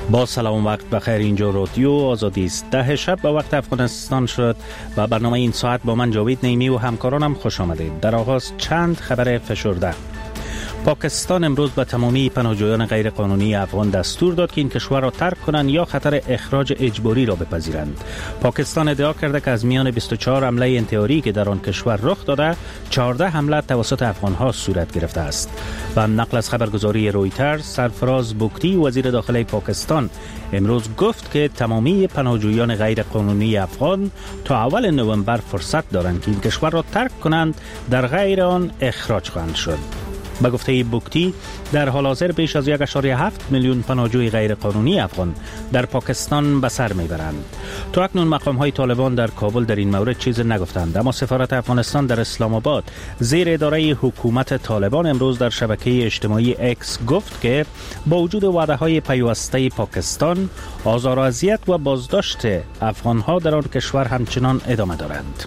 با سلام وقت بخیر، اینجا رادیو آزادی است. 10 شب به وقت افغانستان شد و برنامه این ساعت با من جاوید نیمی و همکارانم خوش آمدید. در آغاز چند خبر فشرده. پاکستان امروز به تمامی پناهجویان غیر قانونی افغان دستور داد که این کشور را ترک کنند یا خطر اخراج اجباری را بپذیرند. پاکستان ادعا کرده که از میان 24 حمله انتحاری که در آن کشور رخ داده، 14 حمله توسط افغان‌ها صورت گرفته است. و نقل از خبرگزاری رویترز، سرفراز بوکتی وزیر داخلی پاکستان امروز گفت که تمامی پناهجویان غیر قانونی افغان تا اول نوامبر فرصت دارند که این کشور را ترک کنند، در غیر آن اخراج خواهند شد. به گفته بوکتی، در حال حاضر بیش از 1.7 میلیون پناهجوی غیر قانونی افغان در پاکستان به سر میبرند. تا اکنون مقام‌های طالبان در کابل در این مورد چیزی نگفتند، اما سفارت افغانستان در اسلام آباد زیر اداره حکومت طالبان امروز در شبکه اجتماعی اکس گفت که با وجود وعده‌های پیوسته پاکستان، آزار و اذیت و بازداشت افغان‌ها در آن کشور همچنان ادامه دارند.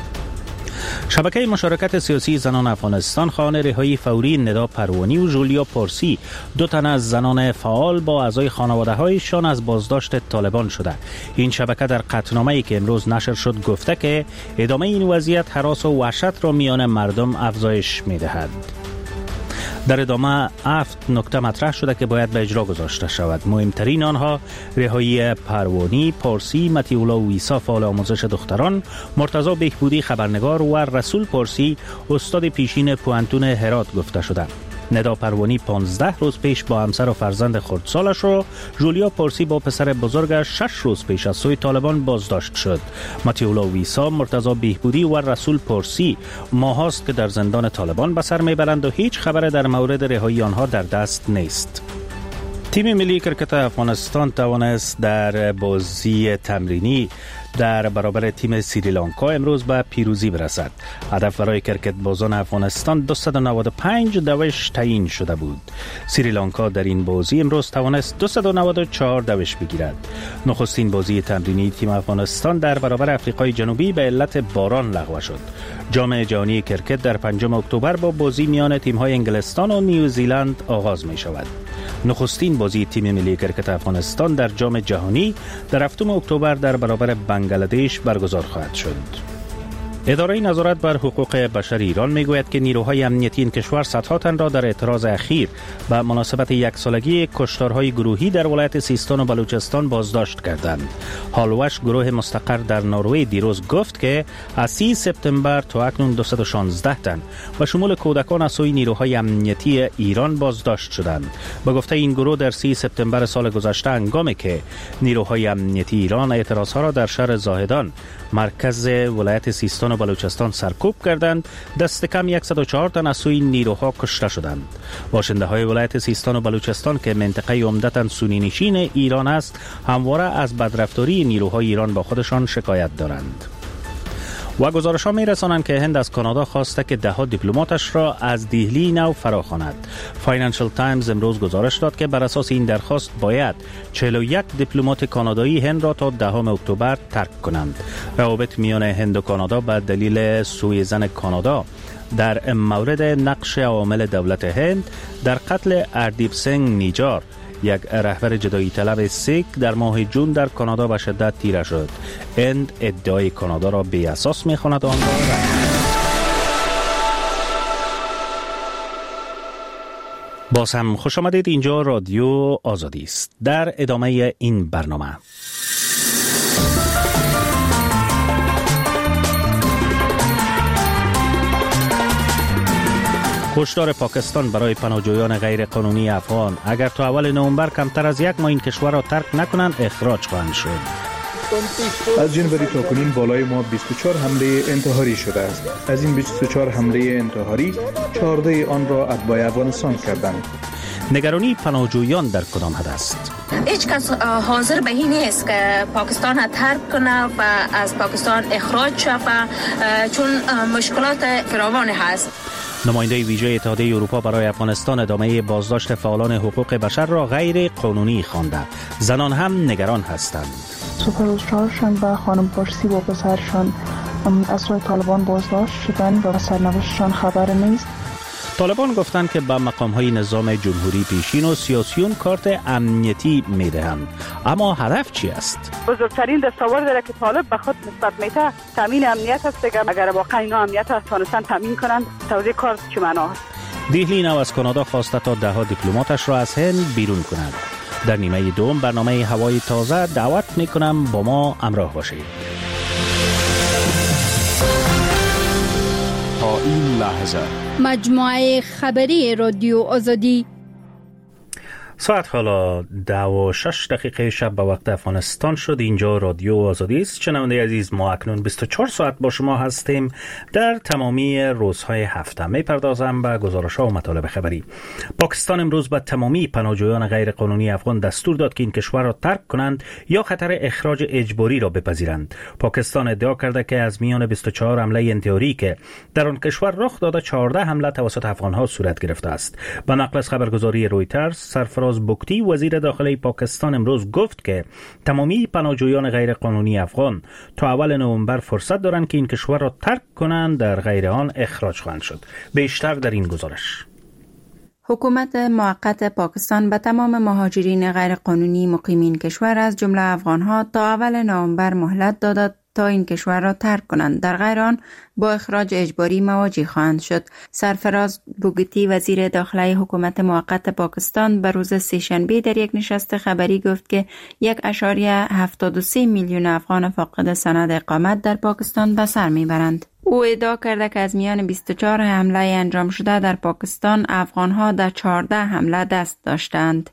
شبکه مشارکت سیاسی زنان افغانستان خواهان رهایی فوری ندا پروانی و جولیا پورسی، دو تن از زنان فعال با اعضای خانواده‌هایشان از بازداشت طالبان شده. این شبکه در قطعنامه‌ای که امروز نشر شد گفته که ادامه این وضعیت هراس و وحشت را میان مردم افزایش می‌دهد. در ادامه 7 نکته مطرح شده که باید به اجرا گذاشته شود. مهمترین آنها رهایی پروانی، پارسی، متیولا ویسا فعال آموزش دختران، مرتضی بهبودی خبرنگار و رسول پارسی استاد پیشین پوانتون هرات گفته شده. ندا پروانی 15 روز پیش با همسر و فرزند خردسالش را، جولیا پارسی با پسر بزرگش 6 روز پیش از سوی طالبان بازداشت شد. متیولا ویسا، مرتضی بهبودی و رسول پارسی ماهاست که در زندان طالبان به سر میبرند و هیچ خبر در مورد رهایی آنها در دست نیست. تیم ملی کرکت افغانستان توانست در بازی تمرینی در برابر تیم سریلانکا امروز به پیروزی برسد. هدف برای کرکت بازان افغانستان 295 دوش تعیین شده بود. سریلانکا در این بازی امروز توانست 294 دوش بگیرد. نخستین بازی تمرینی تیم افغانستان در برابر آفریقای جنوبی به علت باران لغو شد. جام جهانی کرکت در 5 اکتبر با بازی میان تیم‌های انگلستان و نیوزیلند آغاز می شود. نخستین بازی تیم ملی کرکت افغانستان در جام جهانی در 7 اکتبر در برابر بنگلادش برگزار خواهد شد. اداره نظارت بر حقوق بشر ایران میگوید که نیروهای امنیتی این کشور صدها تن را در اعتراض اخیر به مناسبت 1 سالگی کشتارهای گروهی در ولایت سیستان و بلوچستان بازداشت کردند. هالوش، گروه مستقر در نروژ، دیروز گفت که از 30 سپتامبر تا اکنون 216 تن به شمول کودکان از سوی نیروهای امنیتی ایران بازداشت شدند. به گفته این گروه در 30 سپتامبر سال گذشته هنگامی که نیروهای امنیتی ایران اعتراضها را در شهر زاهدان مرکز ولایت سیستان و بلوچستان سرکوب کردند، دست کم 104 تن از سوی نیروها کشته شدند. باشنده های ولایت سیستان و بلوچستان که منطقه عمدتاً سنی نشین ایران است، همواره از بدرفتاری نیروهای ایران با خودشان شکایت دارند. و گزارش‌ها می‌رسانند که هند از کانادا خواسته که 10 دیپلماتش را از دهلی نو فراخواند. فاینانشل تایمز امروز گزارش داد که بر اساس این درخواست باید 41 دیپلمات کانادایی هند را تا 10 اکتبر ترک کنند. روابط میان هند و کانادا به دلیل سوءظن کانادا در مورد نقش عوامل دولت هند در قتل اردیپ سنگ نیجار، یک رهبر جدایی طلب سیک، در ماه جون در کانادا به شدت تیره شد. هند ادعای کانادا را بی اساس می‌خواند آن را باز هم خوش آمدید. اینجا رادیو آزادی است. در ادامه این برنامه هشدار پاکستان برای پناهجویان غیر قانونی افغان: اگر تا اول نوامبر کمتر از 1 ماه این کشور را ترک نکنند اخراج خواهند شد. از جنوری تا کنون بالای ما 24 حمله انتحاری شده است. از این 24 حمله انتحاری 14 آن را اتباع افغانستان کردند. نگرانی پناهجویان در کدام حد است؟ هیچ کس حاضر به این نیست که پاکستان ترک کنه و از پاکستان اخراج شود، چون مشکلات فراوان هست. نماینده ویژه اتحادیه اروپا برای افغانستان ادامه بازداشت فعالان حقوق بشر را غیر قانونی خوانده. زنان هم نگران هستند. سوپرویزرشان و خانم پارسی و پسرشان از سوی طالبان بازداشت شدند و سرنوشتشان خبر نیست. طالبان گفتند که به مقام‌های نظام جمهوری پیشین و سیاسیون کارت امنیتی میدهند، اما هدف چی است؟ بزرگترین دستاورد داره که طالب به خود نسبت میده تامین امنیت است. اگر واقعا اینا امنیت است تونستن تامین کنند، توضیح کار چه معنا است؟ دهلی نو از کانادا خواسته تا 10 دیپلماتش را از هند بیرون کند. در نیمه دوم برنامه هوای تازه دعوت میکنم با ما همراه باشید. تا این لحظه مجموعه خبری رادیو آزادی. ساعت حالا 10:06 شب به وقت افغانستان شد. اینجا رادیو آزادی است. شنونده عزیز، ما اکنون 24 ساعت با شما هستیم در تمامی روزهای هفته. میپردازم به گزارش‌ها و مطالب خبری. پاکستان امروز به تمامی پناهجویان غیر قانونی افغان دستور داد که این کشور را ترک کنند یا خطر اخراج اجباری را بپذیرند. پاکستان ادعا کرده که از میان 24 حمله انتحاری که در آن کشور رخ داده 14 حمله توسط افغان‌ها صورت گرفته است. به نقل از خبرگزاری رویترز، سرفراز بوکتی وزیر داخلی پاکستان امروز گفت که تمامی پناهجویان غیر قانونی افغان تا اول نوامبر فرصت دارند که این کشور را ترک کنند، در غیر آن اخراج خواهند شد. بیشتر در این گزارش. حکومت موقت پاکستان به تمام مهاجرین غیر قانونی مقیمین کشور از جمله افغانها تا اول نوامبر مهلت داد تا این کشور را ترک کنند، در غیر آن با اخراج اجباری مواجه خواهند شد. سرفراز بوگتی وزیر داخلی حکومت موقت پاکستان به روز سه‌شنبه در یک نشست خبری گفت که 1.73 میلیون افغان فاقد سند اقامت در پاکستان به سر میبرند. او ادعا کرده که از میان 24 حمله انجام شده در پاکستان افغانها در 14 حمله دست داشتند.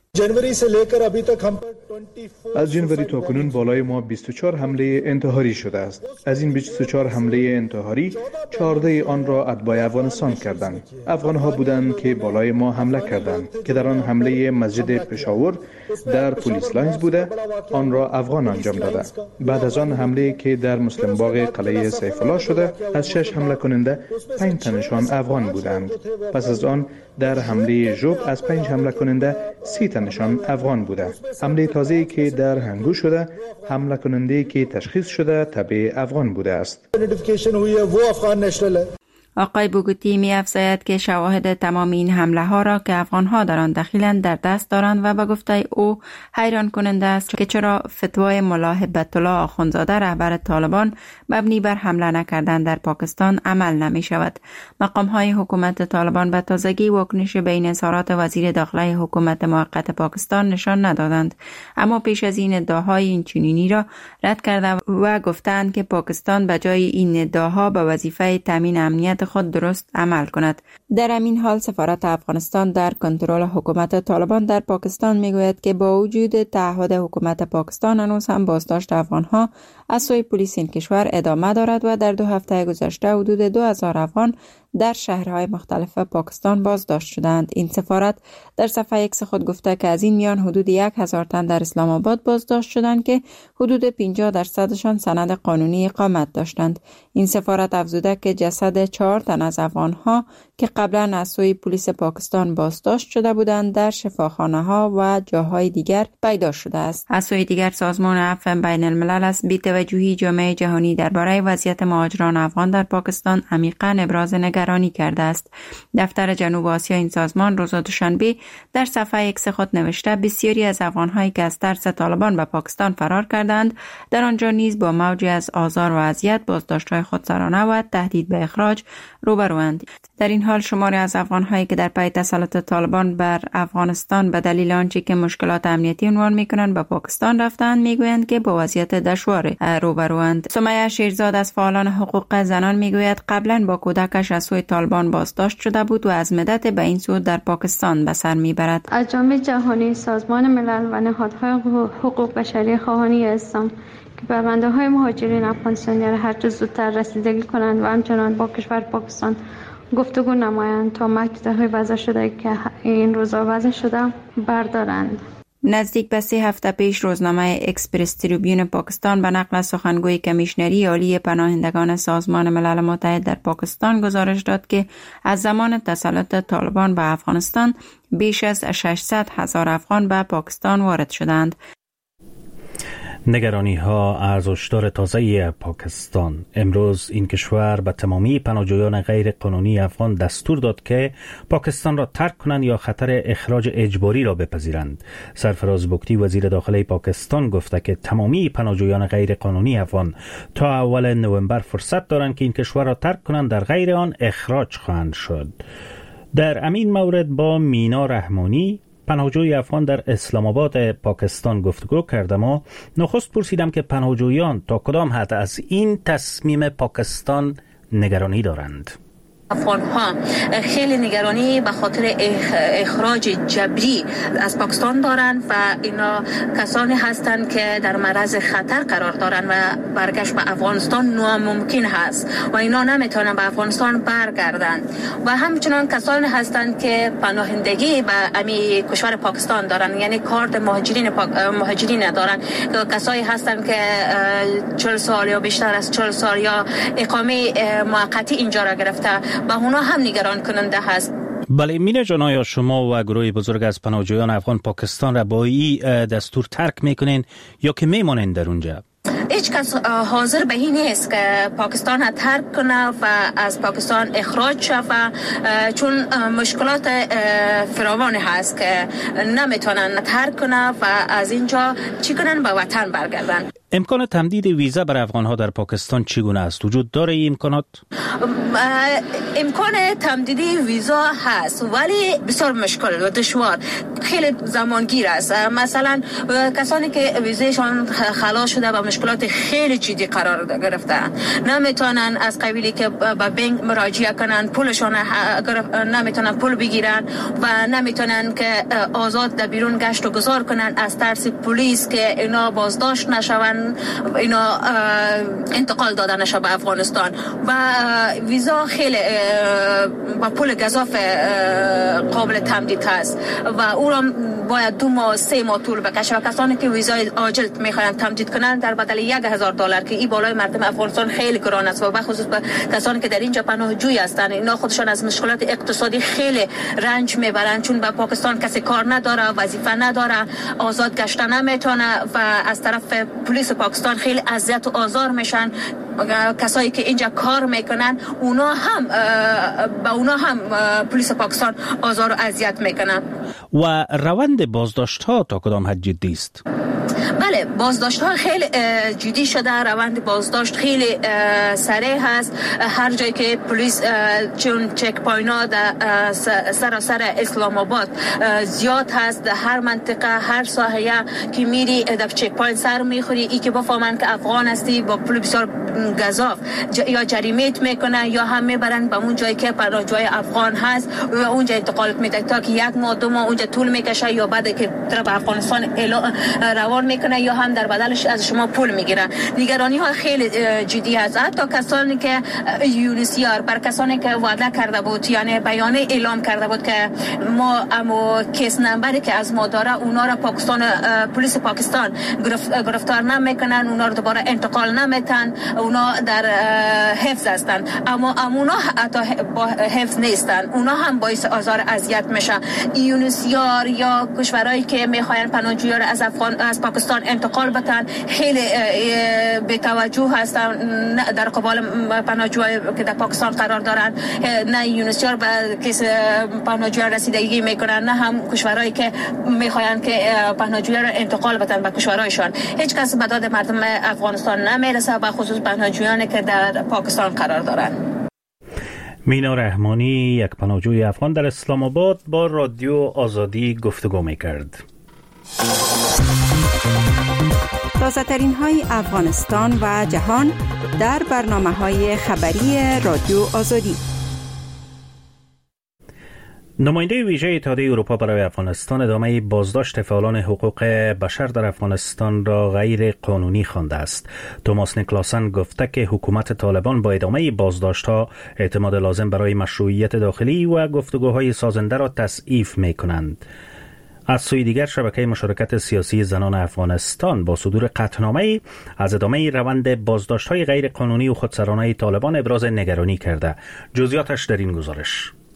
از جنوری تا کنون بالای ما 24 حمله انتحاری شده است. از این 24 حمله انتحاری 14 آن را اتباع افغانستان کردند. افغانها بودند که بالای ما حمله کردند که در آن حمله مسجد پشاور در پلیس لاینز بوده، آن را افغان انجام داده. بعد از آن حمله که در مسلم باغ قلعه سیف الله شده، از 6 حمله کننده 5 تنشان افغان بودند. پس از آن در حمله ژوب از 5 حمله کننده 30 تنشان افغان بوده. حمله تازه‌ای که در هنگو شده، حمله کننده که تشخیص شده تبع افغان بوده است. آقای بوگتی می افزاید که شواهد تمام این حمله ها را که افغان ها در آن دخیلند در دست دارند و به گفته او حیران کننده است که چرا فتوای ملا هبت الله آخوندزاده رهبر طالبان مبنی بر حمله نکردن در پاکستان عمل نمی شود. مقام های حکومت طالبان به تازگی واکنش به این اظهارات وزیر داخلی حکومت موقت پاکستان نشان ندادند، اما پیش از این ادعاهای این چنینی را رد کرده و گفتند که پاکستان به جای این ادعاها به وظیفه تامین امنیت خود درست عمل کند. در همین حال سفارت افغانستان در کنترل حکومت طالبان در پاکستان میگوید که با وجود تعهد حکومت پاکستان هنوز هم بازداشت افغانها از سوی پلیس این کشور ادامه دارد و در 2 هفته گذشته حدود 2000 افغان در شهرهای مختلف پاکستان بازداشت شدند. این سفارت در صفحه ایکس خود گفته که از این میان حدود 1000 تن در اسلام آباد بازداشت شدند که حدود 50% سند قانونی اقامت داشتند. این سفارت افزوده که جسد 4 تن از افغانها که قبلا از سوی پلیس پاکستان بازداشت شده بودند در شفاخانه‌ها و جاهای دیگر پیدا شده است. از سوی دیگر سازمان عفو بین الملل از بی‌توجهی جامعه جهانی درباره وضعیت مهاجران افغان در پاکستان عمیقاً ابراز نگرانی کرده است. دفتر جنوب آسیا این سازمان روز دوشنبه در صفحه ایکس خود نوشته بسیاری از افغان‌هایی که از ترس طالبان به پاکستان فرار کردند در آنجا نیز با موجی از آزار و اذیت، بازداشت‌های خودسرانه و تهدید به اخراج روبروند. در این حال شماری از افغان‌هایی که در پی تسلط طالبان بر افغانستان به دلیل آنچه که مشکلات امنیتی عنوان می‌کنند به پاکستان رفتند میگویند که با وضعیت دشوار روبروند. سمیه شیرزاد از فعالان حقوق زنان میگوید قبلا با کودکش از سوی طالبان بازداشت شده بود و از مدت به این سو در پاکستان به سر میبرد. از جامعه جهانی، سازمان ملل و نهادهای حقوق بشری خواهانی اسلام که پرونده‌های مهاجرین افغانستانی را هر چه زودتر رسیدگی کنند و همچنان با کشور پاکستان گفتگو نمایند تا محدودیت‌های وضع شده که این روزا وضع شده بردارند. نزدیک به 3 هفته پیش روزنامه اکسپرس تریبیون پاکستان به نقل از سخنگوی کمیشنری عالی پناهندگان سازمان ملل متحد در پاکستان گزارش داد که از زمان تسلط طالبان به افغانستان بیش از 600,000 افغان به پاکستان وارد شدند. نگرانی ها از هشدار تازه پاکستان. امروز این کشور به تمامی پناهجویان غیر قانونی افغان دستور داد که پاکستان را ترک کنند یا خطر اخراج اجباری را بپذیرند. سرفراز بگتی وزیر داخلی پاکستان گفته که تمامی پناهجویان غیر قانونی افغان تا اول نوامبر فرصت دارند که این کشور را ترک کنند، در غیر آن اخراج خواهند شد. در همین مورد با مینا رحمانی پناهجوی افغان در اسلام آباد پاکستان گفتگو کردم و نخست پرسیدم که پناهجویان تا کدام حد از این تصمیم پاکستان نگرانی دارند. افغان ها خیلی نگرانی به خاطر اخراج جبری از پاکستان دارند و اینا کسانی هستند که در معرض خطر قرار دارند و برگشت به افغانستان ناممکن هست و اینا نمیتونن به افغانستان برگردند و همچنان کسانی هستند که پناهندگی به امی کشور پاکستان دارند، یعنی کارت مهاجرین دارند. کسایی هستند که 40 سال یا بیشتر از 40 سال یا اقامه موقتی اینجا را گرفته و اونا هم نگران کننده هست. بله مینا جان، آیا شما و گروه بزرگ از پناهجویان افغان پاکستان را با این دستور ترک میکنین یا که میمانین در اونجا؟ هیچ کس حاضر به این نیست که پاکستان را ترک کنه و از پاکستان اخراج شود، چون مشکلات فراوانی هست که نمیتونن ترک کنه و از اینجا چی کنن؟ به وطن برگردن. امکان تمدید ویزا برای افغان‌ها در پاکستان چگونه است؟ وجود داره این امکانات؟ امکان تمدیدی ویزا هست ولی بسیار مشکل و دشوار، خیلی زمانگیر است. مثلا کسانی که ویزایشان خلاص شده با مشکلات خیلی جدی قرار گرفتن، نمیتونن از قبیلی که به بانک مراجعه کنن، پولشان نمیتونن پول بگیرن و نمیتونن که آزاد در بیرون گشت و گذار کنن از ترس پلیس که اینا بازداشت نشون، اینا انتقال دادن نشه به افغانستان و ویزا خیلی با پول گزاف قابل تمدید هست و او را باید 2 ماه 3 ماه طول بکشه و کسانی که ویزای عاجل میخواین تمدید کنن در بدل $1,000 که این بالای مردم افغانستان خیلی گران است و به خصوص به کسانی که در اینجا پناهجوی هستند، اینا خودشان از مشکلات اقتصادی خیلی رنج میبرن، چون به پاکستان کسی کار نداره، وظیفه نداره، آزاد گشتن نمیتونه و از طرف پلیس پاکستان خیلی اذیت و آزار میشن. کسایی که اینجا کار میکنن اونا هم پلیس پاکستان آزار و اذیت میکنن. و روند بازداشت ها تا کدام حد جدی است؟ بله، بازداشت ها خیلی جدی شده، روند بازداشت خیلی سریع هست. هر جایی که پلیس چون چک پوینت ها در سراسر اسلام آباد زیاد هست، در هر منطقه هر ساحه که میری در چک پوینت سر میخوری، ای که بفهمن که افغان هستی با پول بسیار گزاف یا جریمت میکنن یا هم میبرن به اون جایی که پناهجوی افغان هست و اونجا انتقالت میده تا که 1 ماه 2 ماه اونجا طول میکشه یا بعد که طرف افغانستان روان میکنه یا هم در بدلش از شما پول میگیرن. نگرانی ها خیلی جدی هست. حتی کسانی که یونیسیار بر کسانی که وعده کرده بود، یعنی بیانیه اعلام کرده بود که ما اما کیس نمبری که از ما داره اونا را پاکستان پلیس پاکستان گرفتار نمیکنن، اونا رو دوباره انتقال نمیتن، اونا در حفظ هستن، اما اونا حتی با حفظ نیستن، اونا هم باعث آزار اذیت میشه. یونیسیار یا کشورهایی که میخواین پناهجویان از پاکستان انتقال بدن خیلی بی‌توجه هستن در قبال پناهجویان که در پاکستان قرار دارن. نه یونیسیار به کیس پناهجویان رسیدگی میکنن، نه هم کشورهایی که میخواین که پناهجویان را انتقال بدن به کشورهایشان. هیچ کس به داد مردم افغانستان نمیرسه، به خصوص پناهجویانی که در پاکستان قرار دارن. مینا رحمانی، یک پناهجوی افغان در اسلام آباد، با رادیو آزادی گفتگو میکرد. تازه ترین های افغانستان و جهان در برنامه های خبری رادیو آزادی. نماینده ویژه اتحادیه اروپا برای افغانستان ادامه بازداشت فعالان حقوق بشر در افغانستان را غیر قانونی خوانده است. توماس نیکلاسن گفته که حکومت طالبان با ادامه بازداشت‌ها اعتماد لازم برای مشروعیت داخلی و گفتگوهای سازنده را تضعیف می‌کنند. از سوی دیگر شبکه مشارکت سیاسی زنان افغانستان با صدور قطعنامه‌ای از ادامه روند بازداشت‌های غیر قانونی و خودسرانه طالبان ابراز نگرانی کرده. جزئیاتش در این گزارش.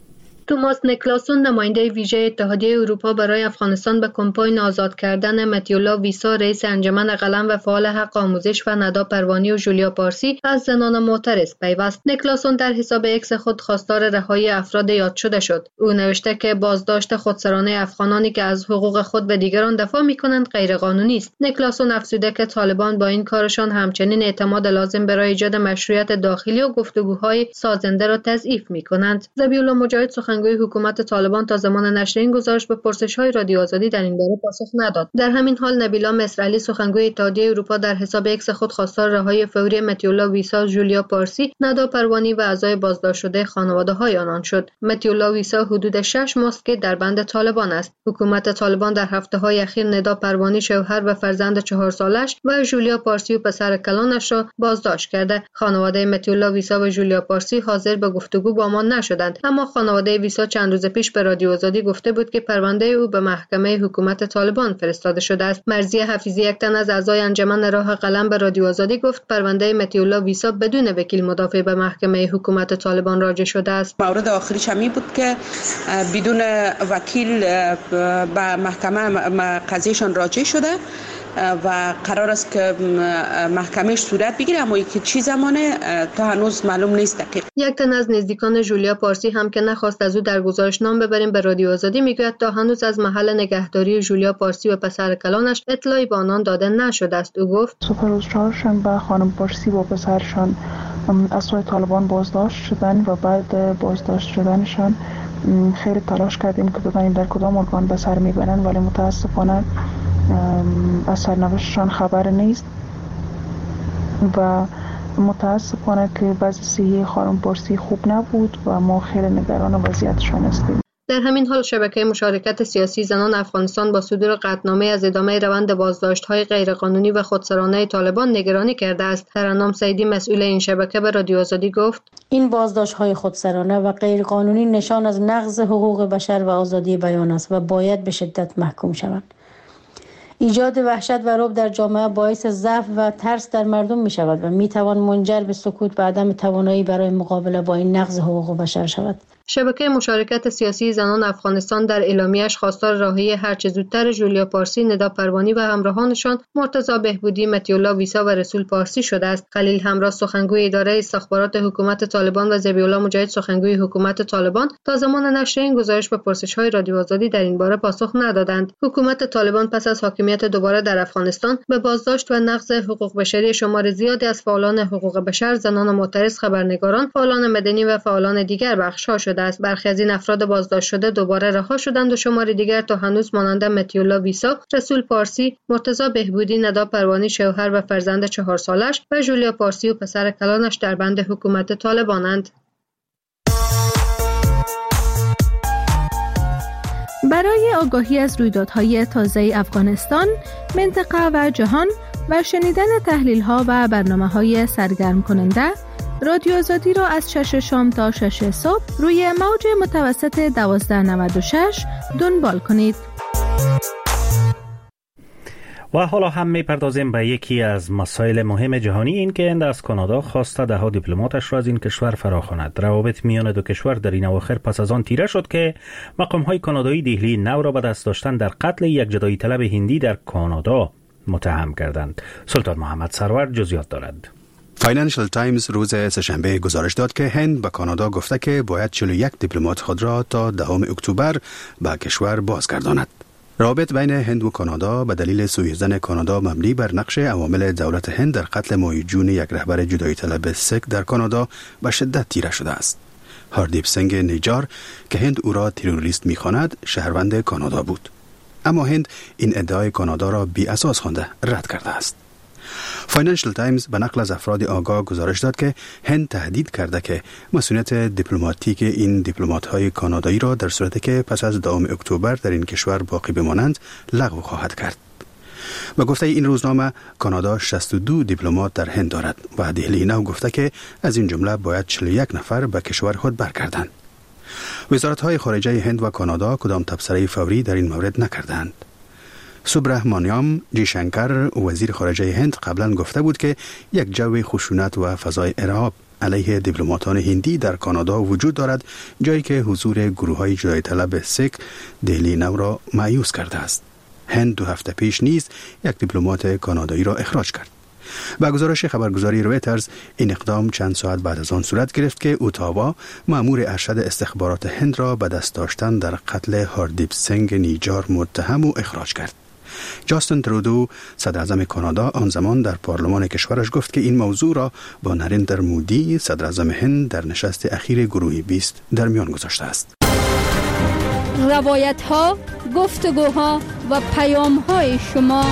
توماس نیکلاسون نماینده ویژه اتحادیه اروپا برای افغانستان به کمپاین آزاد کردن متیولا ویسا رئیس انجمن قلم و فعال حق آموزش و ندا پروانی و جولیا پارسی از زنان معترض پیوست. نیکلاسون در حساب اکس خود خواستار رهایی افراد یاد شده شد. او نوشته که بازداشت خودسرانه افغانانی که از حقوق خود به دیگران دفاع می‌کنند غیرقانونی است. نیکلاسون افزوده که طالبان با این کارشان همچنین اعتماد لازم برای ایجاد مشروعیت داخلی و گفتگوهای سازنده را تضعیف می‌کنند. ذبیح‌الله مجاهد سخنگوی حکومت طالبان تا زمان نشر این گزارش به پرسش‌های رادیو آزادی در این باره پاسخ نداد. در همین حال نبیلا مصرعلی سخنگوی اتحادیه اروپا در حساب اکس خود خواستار رهایی فوری متیولا ویسا، جولیا پارسی، ندا پروانی و اعضای بازداشت شده خانواده‌های آنان شد. متیولا ویسا حدود 6 ماست که در بند طالبان است. حکومت طالبان در هفته‌های اخیر ندا پروانی شوهر و فرزند 4 سالش و جولیا پارسی و پسر کلانش را بازداشت کرده. خانواده متیولا ویسا و جولیا پارسی حاضر به گفتگو با ما نشدند، اما خانواده ویسا چند روز پیش به رادیو آزادی گفته بود که پرونده او به محکمه حکومت طالبان فرستاده شده است. مرضیه حفیظی، یک تن از اعضای انجمن راه قلم، به رادیو آزادی گفت پرونده متیولا ویسا بدون وکیل مدافع به محکمه حکومت طالبان راجع شده است. مورد آخریش همی بود که بدون وکیل به محکمه قضیهشان راجع شده و قرار است که محکمهش صورت بگیره، اما که چی زمانه تا هنوز معلوم نیست دقیق. یک تن از نزدیکان جولیا پارسی هم که نخواست از او در گزارش نام ببریم به رادیو آزادی میگوید تا هنوز از محل نگهداری جولیا پارسی و پسر کلانش اطلاعی به آنان داده نشده است. او گفت صبح روز چهارشنبه خانم پارسی و پسرشان از سوی طالبان بازداشت شدن و بعد بازداشت شدنشان خیلی تلاش کردیم که ببینیم در کدام ارگان به سر میبرن، ولی متاسفانه از سرنوشتشان خبر نیست و متاسفانه که وضع صحی خانم پارسی خوب نبود و ما خیلی نگران وضعیتشان هستیم. در همین حال شبکه مشارکت سیاسی زنان افغانستان با صدور قطعنامه از ادامه روند بازداشت‌های غیرقانونی و خودسرانه طالبان نگرانی کرده است. ترنم سعیدی مسئول این شبکه به رادیو آزادی گفت این بازداشت‌های خودسرانه و غیرقانونی نشان از نقض حقوق بشر و آزادی بیان است و باید به شدت محکوم شوند. ایجاد وحشت و رعب در جامعه باعث ضعف و ترس در مردم می شود و می توان منجر به سکوت و عدم توانایی برای مقابله با این نقض حقوق بشر شود. شبکه مشارکت سیاسی زنان افغانستان در اعلامیه‌اش خواستار رهایی هرچه زودتر جولیا پارسی، ندا پروانی و همراهانشان، مرتضی بهبودی، متیولا ویسا و رسول پارسی شده است. خلیل همراه سخنگوی اداره استخبارات حکومت طالبان و ذبیح‌الله مجاهد سخنگوی حکومت طالبان تا زمان نشر این گزارش به پرسش‌های رادیو آزادی در این باره پاسخ ندادند. حکومت طالبان پس از حاکمیت دوباره در افغانستان به بازداشت و نقض حقوق بشری شمار زیادی از فعالان حقوق بشر، زنان معترض، خبرنگاران، فعالان مدنی و فعالان دیگر بخشا شده است. برخی از این افراد بازداشت شده دوباره رها شدند و شمار دیگر تا هنوز مانند متیولا ویسا، رسول پارسی، مرتضی بهبودی، ندا پروانی شوهر و فرزند 4 سالش و جولیا پارسی و پسر کلانش در بند حکومت طالبانند. برای آگاهی از رویدادهای تازه افغانستان، منطقه و جهان و شنیدن تحلیل‌ها و برنامه‌های سرگرم کننده، رادیو آزادی را از 6 شام تا 6 صبح روی موج متوسط 1296 دنبال کنید. و حالا هم می‌پردازیم به یکی از مسائل مهم جهانی، این که هند از کانادا خواسته 10 دیپلماتش را از این کشور فراخواند. روابط میان دو کشور در این اواخر پس از آن تیره شد که مقام‌های کانادایی دهلی نو را به دست داشتن در قتل یک جدایی طلب هندی در کانادا متهم کردند. سلطان محمد سرور جزئیات دارد. فاینانشل تایمز روز سه‌شنبه گزارش داد که هند به کانادا گفته که باید 41 دیپلمات خود را تا 10 اکتبر به کشور بازگرداند. روابط بین هند و کانادا به دلیل سوءظن کانادا مبنی بر نقش عوامل دولت هند در قتل ماه جون یک رهبر جدایی طلب سیک در کانادا به شدت تیره شده است. هاردیپ سنگ نیجار که هند او را تروریست می‌خواند، شهروند کانادا بود. اما هند این ادعای کانادا را بی اساس خوانده رد کرده است. فاینانشل تایمز به نقل از افراد آگاه گزارش داد که هند تهدید کرده که مسئولیت دیپلماتیک این دیپلمات‌های کانادایی را در صورتی که پس از 10 اکتبر در این کشور باقی بمانند لغو خواهد کرد. به گفته این روزنامه، کانادا 62 دیپلمات در هند دارد و دهلی نو گفته که از این جمله باید 41 نفر به کشور خود برگردند. وزارت‌های خارجه هند و کانادا کدام تبصره فوری در این مورد نکردند. سوبرهمانیام جیشنکر وزیر خارجه هند قبلا گفته بود که یک جو خشونت و فضای ارهاب علیه دیپلماتان هندی در کانادا وجود دارد، جایی که حضور گروه‌های جدایی طلب سیک دهلی نو را مایوس کرده است. هند 2 هفته پیش نیز یک دیپلمات کانادایی را اخراج کرد. با گزارش خبرگزاری رویترز، این اقدام چند ساعت بعد از آن صورت گرفت که اوتاوا مأمور ارشد استخبارات هند را به دست داشتن در قتل هاردیپ سنگ نیجار متهم و اخراج کرد. جاستین ترودو، صدر اعظم کانادا، آن زمان در پارلمان کشورش گفت که این موضوع را با نریندر مودی، صدر اعظم هند، در نشست اخیر گروه 20 در میان گذاشته است. روایت ها، گفتگوها و پیام های شما.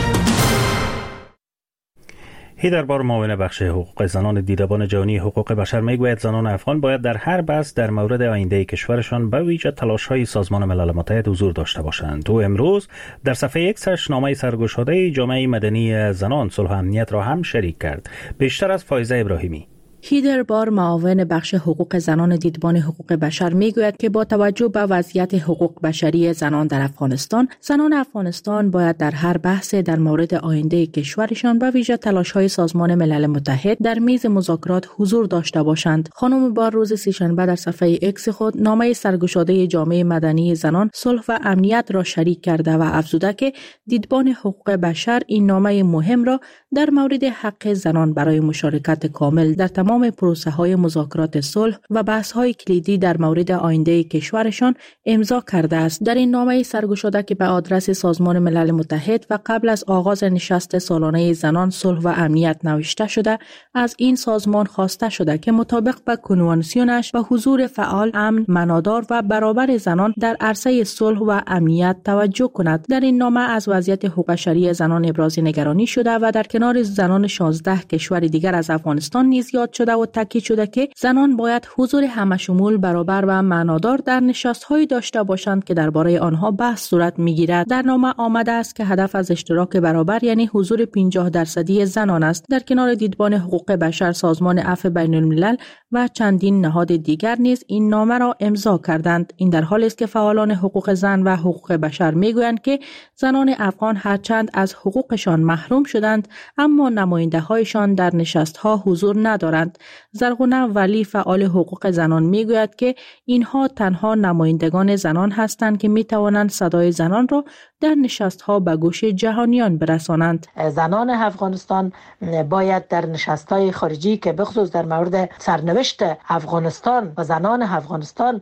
هیدربار، معاون بخش حقوق زنان دیدبان جهانی حقوق بشر، میگوید زنان افغان باید در هر بحث در مورد آینده کشورشان به ویژه تلاش‌های سازمان ملل متحد حضور داشته باشند. او امروز در صفحه ایکسش نامه سرگشاده جامعه مدنی زنان صلح و امنیت را هم شریک کرد. بیشتر از فایزه ابراهیمی. هیدربار، معاون بخش حقوق زنان دیدبان حقوق بشر، میگوید که با توجه به وضعیت حقوق بشری زنان در افغانستان، زنان افغانستان باید در هر بحث در مورد آینده کشورشان به ویژه تلاش‌های سازمان ملل متحد در میز مذاکرات حضور داشته باشند. خانم بار روز سه‌شنبه در صفحه ایکس خود نامه سرگشاده جامعه مدنی زنان صلح و امنیت را شریک کرده و افزوده که دیدبان حقوق بشر این نامه مهم را در مورد حق زنان برای مشارکت کامل در تمام پروسه های مذاکرات صلح و بحث های کلیدی در مورد آینده کشورشان امضا کرده است. در این نامه سرگشاده که به آدرس سازمان ملل متحد و قبل از آغاز نشست سالانه زنان صلح و امنیت نوشته شده، از این سازمان خواسته شده که مطابق با کنوانسیونش به حضور فعال، امن، معنادار و برابر زنان در عرصه صلح و امنیت توجه کند. در این نامه از وضعیت حقوق بشری زنان ابراز نگرانی شده و در کنار زنان 16 کشور دیگر از افغانستان نیز یاد شده و تاکید شده که زنان باید حضور همشمول، برابر و معنادار در نشست‌های داشته باشند که درباره آنها بحث صورت می‌گیرد. در نامه آمده است که هدف از اشتراک برابر یعنی حضور 50% زنان است. در کنار دیدبان حقوق بشر، سازمان عفو بین‌الملل و چندین نهاد دیگر نیز این نامه را امضا کردند. این در حالی است که فعالان حقوق زن و حقوق بشر میگویند که زنان افغان هرچند از حقوقشان محروم شدند، اما نماینده‌هایشان در نشست‌ها حضور ندارند. زرغونه ولی، فعال حقوق زنان، میگوید که اینها تنها نمایندگان زنان هستند که میتوانند صدای زنان را در نشست‌ها به گوش جهانیان برسانند. زنان افغانستان باید در نشست‌های خارجی که بخصوص در مورد سرنوشت افغانستان و زنان افغانستان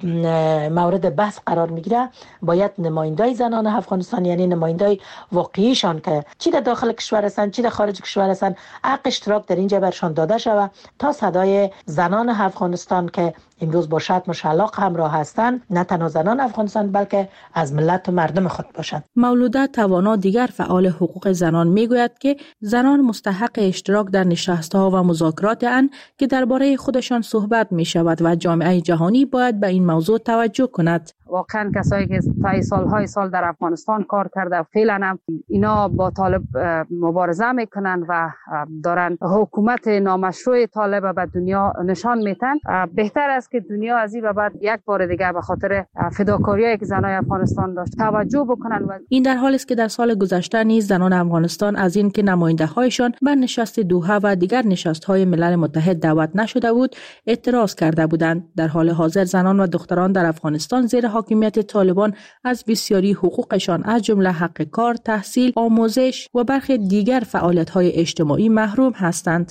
مورد بحث قرار میگیره، باید نمایندای زنان افغانستان یعنی نمایندای واقعیشان که چی در داخل کشور هستند چی در خارج کشور هستند حق اشتراک در اینجا برشان داده شود تا صدای زنان افغانستان که امروز با شتم و شلاق همراه هستند، نه تنها زنان افغانستان بلکه از ملت و مردم خود باشند. مولوده توانا، دیگر فعال حقوق زنان، میگوید که زنان مستحق اشتراک در نشست‌ها و مذاکرات اند که درباره خودشان صحبت می شود و جامعه جهانی باید به این موضوع توجه کند. واقعا کسایی که طی سالهای سال در افغانستان کار کرده فعلا هم اینا با طالب مبارزه میکنن و دارن حکومت نامشروع طالب به دنیا نشان میتن. بهتر است که دنیا از این به بعد یک بار دیگه به خاطر فداکاریایی که زنای افغانستان داشت توجه بکنن. و این در حالی است که در سال گذشته نیز زنان افغانستان از این که نماینده هایشان به نشست دوحه و دیگر نشست های ملل متحد دعوت نشده بود اعتراض کرده بودند. در حال حاضر زنان و دختران در افغانستان زیر حاکمیت طالبان از بسیاری حقوقشان از جمله حق کار، تحصیل، آموزش و برخی دیگر فعالیت‌های اجتماعی محروم هستند.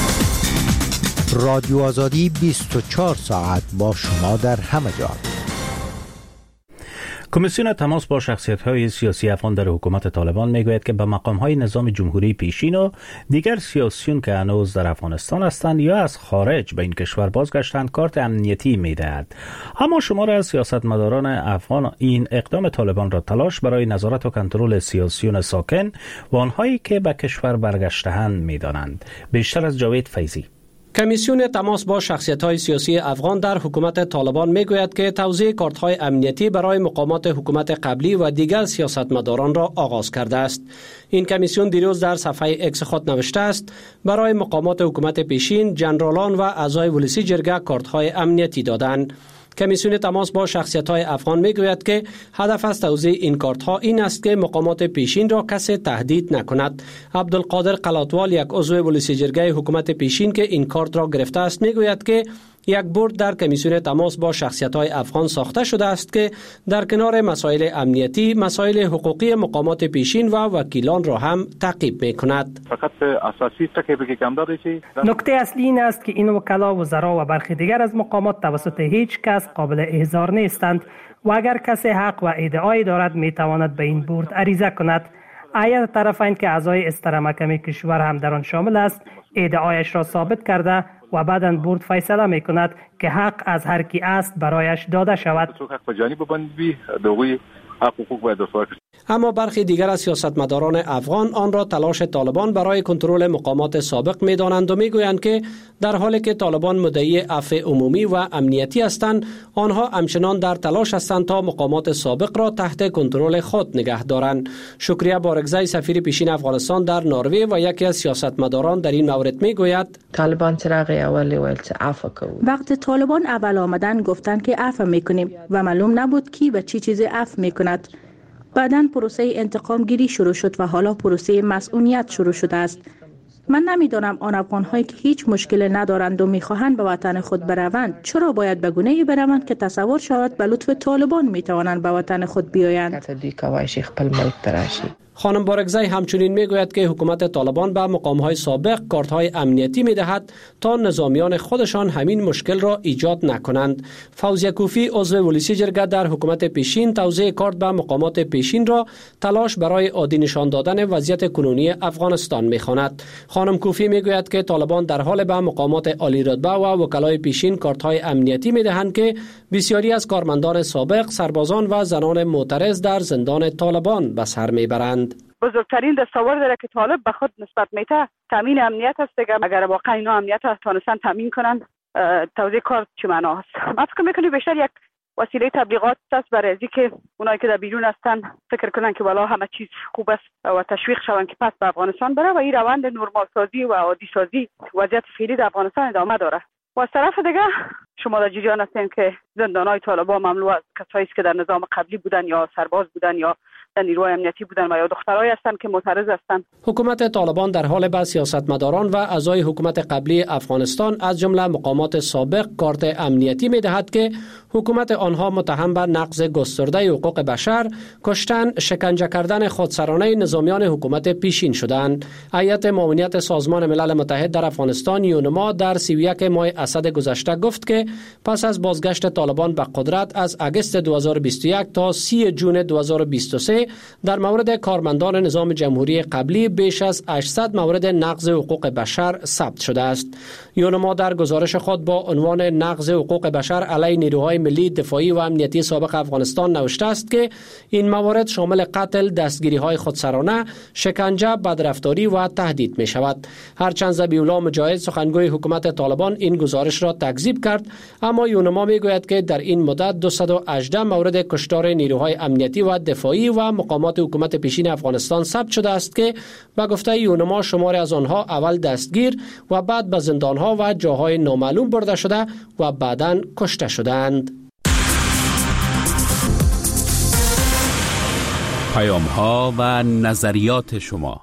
رادیو آزادی 24 ساعت با شما در همه جا. کمیسیون تماس با شخصیت‌های سیاسی افغان در حکومت طالبان میگوید که به مقام‌های نظام جمهوری پیشین و دیگر سیاسیون که هنوز در افغانستان هستند یا از خارج به این کشور بازگشتند کارت امنیتی می‌دهد. اما شمار از سیاستمداران افغان این اقدام طالبان را تلاش برای نظارت و کنترل سیاسیون ساکن و آنهایی که به کشور برگشته‌اند می‌دانند. بیشتر از جاوید فیضی. کمیسیون تماس با شخصیت‌های سیاسی افغان در حکومت طالبان میگوید که توزیع کارت‌های امنیتی برای مقامات حکومت قبلی و دیگر سیاستمداران را آغاز کرده است. این کمیسیون دیروز در صفحه ایکس خود نوشته است برای مقامات حکومت پیشین، جنرالان و اعضای ولسی جرگه کارت‌های امنیتی دادند. کمیسیون تماس با شخصیت‌های افغان میگوید که هدف از توزیع این کارت‌ها این است که مقامات پیشین را کسی تهدید نکند. عبدالقادر قلاتوال، یک عضو پلیس جرگه حکومت پیشین که این کارت را گرفته است، میگوید که یک بورد در کمیسیون تماس با شخصیت‌های افغان ساخته شده است که در کنار مسائل امنیتی، مسائل حقوقی مقامات پیشین و وکیلان را هم تعقیب می‌کند. فقط اساسی تکلیفی که کم داره چی؟ نکته اصلی این است که این وکلا، وزرا و برخی دیگر از مقامات توسط هیچ کس قابل احضار نیستند و اگر کسی حق و ادعای دارد می‌تواند به این بورد عریضه کند. هیئت طرفین که اعضای استر محکمه کشور هم در آن شامل است، ادعایش را ثابت کرده و بعداً بورد فیصله می کند که حق از هر کی است برایش داده شود. اما برخی دیگر از سیاستمداران افغان آن را تلاش طالبان برای کنترل مقامات سابق می‌دانند و می‌گویند که در حالی که طالبان مدعی عفو عمومی و امنیتی هستند، آنها همچنان در تلاش هستند تا مقامات سابق را تحت کنترل خود نگه دارند. شکریه بارگزای، سفیر پیشین افغانستان در نروژ و یکی از سیاستمداران در این مورد می‌گوید طالبان چراغ اولی ولت عفو کو. وقتی طالبان اول آمدن گفتند که عفو می‌کنیم و معلوم نبود کی به چی چیزی عفو می‌کند. بعداً پروسه انتقام گیری شروع شد و حالا پروسه مسئولیت شروع شده است. من نمیدانم آن افغان‌هایی که هیچ مشکل ندارند و می‌خواهند به وطن خود بروند چرا باید به گونه‌ای بروند که تصور شود به لطف طالبان می‌توانند به وطن خود بیایند. خانم بارگزای همچنین میگوید که حکومت طالبان به مقام‌های سابق کارت‌های امنیتی می‌دهد تا نظامیان خودشان همین مشکل را ایجاد نکنند. فوزیه کوفی، عضو پلیس جرگه در حکومت پیشین، توزیع کارت به مقامات پیشین را تلاش برای عادی نشان دادن وضعیت کنونی افغانستان می‌خواند. خانم کوفی میگوید که طالبان در حال به مقامات عالی رتبه و وکلای پیشین کارت‌های امنیتی می‌دهند که بسیاری از کارمندان سابق، سربازان و زنان معترض در زندان طالبان به سر میبرند. بزرگترین دستاورد داره که طالب به خود نسبت میده تامین امنیت است دیگه. اگر واقعا اینا امنیت تونستن تامین کنند، توزیع کارت چه معنا است؟ من فکر میکنم بیشتر یک وسیله تبلیغات است برای از اینکه اونایی که در بیرون هستن فکر کنن که والا همه چیز خوب است و تشویق شون که پس به افغانستان بره و این روند نرمال سازی و عادی سازی وضعیت فعلی در افغانستان ادامه داره. و از طرف دیگه شما در جریان هستین که زندان‌های طالبان مملو از کسایی است که در نظام قبلی بودن یا سرباز بودن یا در نیروهای امنیتی بودن و یا دخترایی هستند که معترض هستند. حکومت طالبان در حال به سیاستمداران و اعضای حکومت قبلی افغانستان از جمله مقامات سابق کارت امنیتی می‌دهد که حکومت آنها متهم به نقض گسترده حقوق بشر، کشتن، شکنجه کردن خودسرانه نظامیان حکومت پیشین شدند. هیئت معاونیت سازمان ملل متحد در افغانستان یونما در 31 ماه اسد گذشته گفت که پس از بازگشت طالبان به قدرت از اگست 2021 تا 30 جون 2023 در مورد کارمندان نظام جمهوری قبلی بیش از 800 مورد نقض حقوق بشر ثبت شده است. یونما در گزارش خود با عنوان نقض حقوق بشر علیه نیروهای ملی دفاعی و امنیتی سابق افغانستان نوشته است که این موارد شامل قتل، دستگیری‌های خودسرانه، شکنجه، بدرفتاری و تهدید می‌شود. هرچند ذبیح‌الله مجاهد، سخنگوی حکومت طالبان، این گزارش را تکذیب کرد، اما یونما می‌گوید که در این مدت 218 مورد کشتار نیروهای امنیتی و دفاعی و مقامات حکومت پیشین افغانستان ثبت شده است که به گفته یونما شماری از آنها اول دستگیر و بعد به زندان‌ها و جاهای نامعلوم برده شده و بعداً کشته شدند. پیام‌ها و نظریات شما.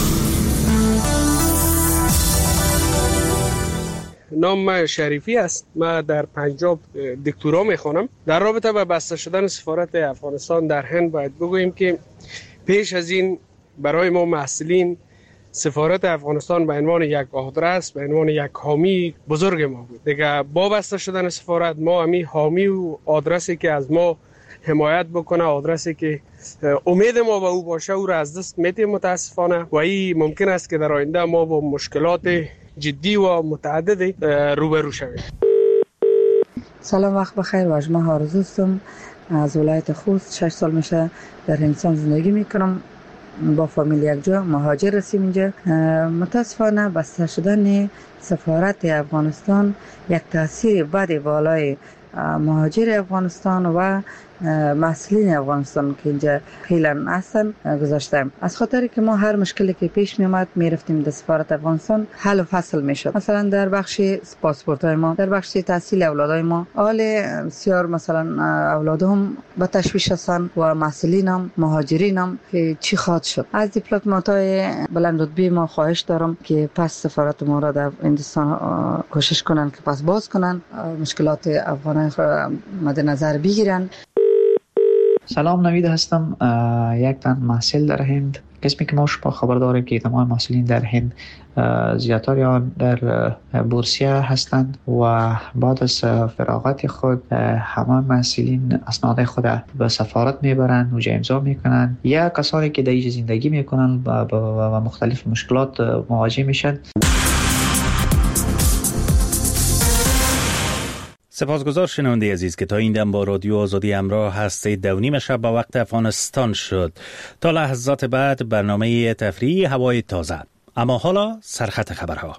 نام من شریفی است. من در پنجاب دکترا میخوانم. در رابطه با بسته شدن سفارت افغانستان در هند باید بگوییم که پیش از این برای ما محصلین سفارت افغانستان به عنوان یک آدرس، به عنوان یک حامی بزرگ ما بود. دیگه با بسته شدن سفارت ما همی حامی و آدرسی که از ما حمایت بکنه، آدرسی که امید ما به او باشه، او را از دست میدیم متاسفانه و این ممکن است که در آینده ما با مشکلات جدی و متعدد روبرو شویم. سلام، وقت بخیر. واجمه آرزو هستم از ولایت خوست. 6 سال میشه در هندوستان زندگی میکنم. با فامیل یک جا مهاجر رسیم اینجا. متاسفانه بسته شدن سفارت افغانستان یک تاثیر بد بالای مهاجر افغانستان و محصولین افغانستان که اینجا خیلی هستن گذاشتیم، از خاطری که ما هر مشکلی که پیش می اومد می رفتیم در سفارت افغانستان حل و فصل می شد. مثلا در بخش پاسپورت های ما، در بخش تحصیل اولادای ما، حال بسیار مثلا اولادهم به تشویش هستن و محصولین هم مهاجرین هم که چی خواهد شد. از دیپلمات های بلند رتبه ما خواهش دارم که پس سفارت ما را در هندوستان کوشش کنن که پس باز کنن، مشکلات افغانان را مد نظر بگیرن. سلام، نوید هستم، یک تن محصول در هند. قسمی که ما شما خبر داریم که تمام محصولین در هند زیادتر آن در بورسیه هستند و بعد از فراغت خود همه محصولین اسناد خود به سفارت میبرند و امضا میکنند، یا کسانی که در اینجا زندگی میکنند با مختلف مشکلات مواجه میشن. سپاسگزار شنونده عزیز که تا این دم با رادیو آزادی همراه هستید. 2:30 شب به وقت افغانستان شد. تا لحظات بعد برنامه تفریحی هوای تازه. اما حالا سرخط خبرها.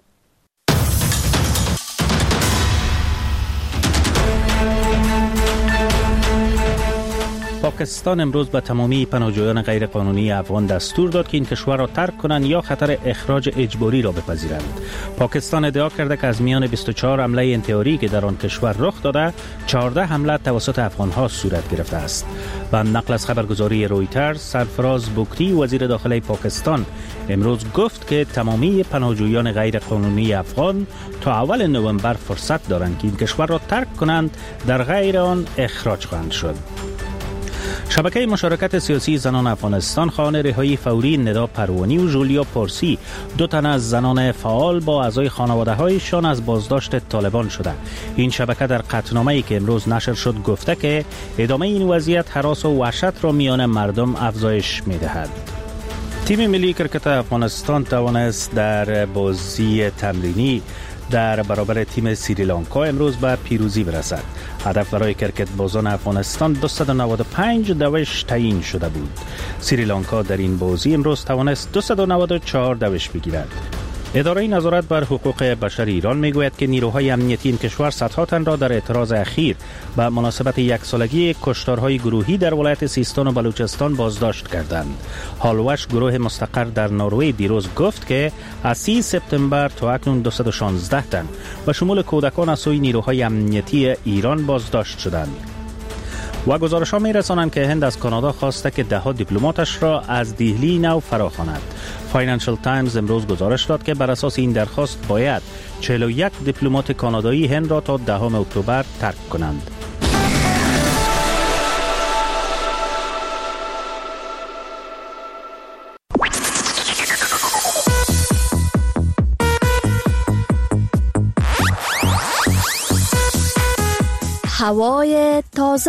پاکستان امروز به تمامی پناهجویان غیرقانونی افغان دستور داد که این کشور را ترک کنند یا خطر اخراج اجباری را بپذیرند. پاکستان ادعا کرده که از میان 24 حمله انتحاری که در آن کشور رخ داده، 14 حمله توسط افغان‌ها صورت گرفته است. و نقل از خبرگزاری رویترز، سرفراز بوکتی وزیر داخلی پاکستان امروز گفت که تمامی پناهجویان غیرقانونی افغان تا اول نوامبر فرصت دارند که این کشور را ترک کنند، در غیر آن اخراج خواهند شد. شبکه مشارکت سیاسی زنان افغانستان خواهان رهایی فوری ندا پروانی و جولیا پارسی، 2 تن از زنان فعال با اعضای خانواده‌هایشان از بازداشت طالبان شده. این شبکه در قطعنامه‌ای که امروز نشر شد گفته که ادامه این وضعیت هراس و وحشت را میان مردم افزایش می‌دهد. تیم ملی کرکت افغانستان توانست در بازی تمرینی در برابر تیم سریلانکا امروز به پیروزی برسد. هدف برای کرکت بازان افغانستان 295 دوش تعیین شده بود. سریلانکا در این بازی امروز توانست 294 دوش بگیرد. اداره نظارت بر حقوق بشر ایران میگوید که نیروهای امنیتی این کشور صدها تن را در اعتراض اخیر به مناسبت 1 سالگی کشتارهای گروهی در ولایت سیستان و بلوچستان بازداشت کردند. هالوش گروه مستقر در نروژ دیروز گفت که از 30 سپتامبر تا اکنون 216 تن و شمول کودکان از سوی نیروهای امنیتی ایران بازداشت شدند. و گزارش‌ها می‌رسانند که هند از کانادا خواسته که 10 دیپلماتش را از دهلی نو فراخواند. فاینانشل تایمز امروز گزارش داد که بر اساس این درخواست باید 41 دیپلمات کانادایی هند را تا 10 اکتبر ترک کنند. هوای تازه.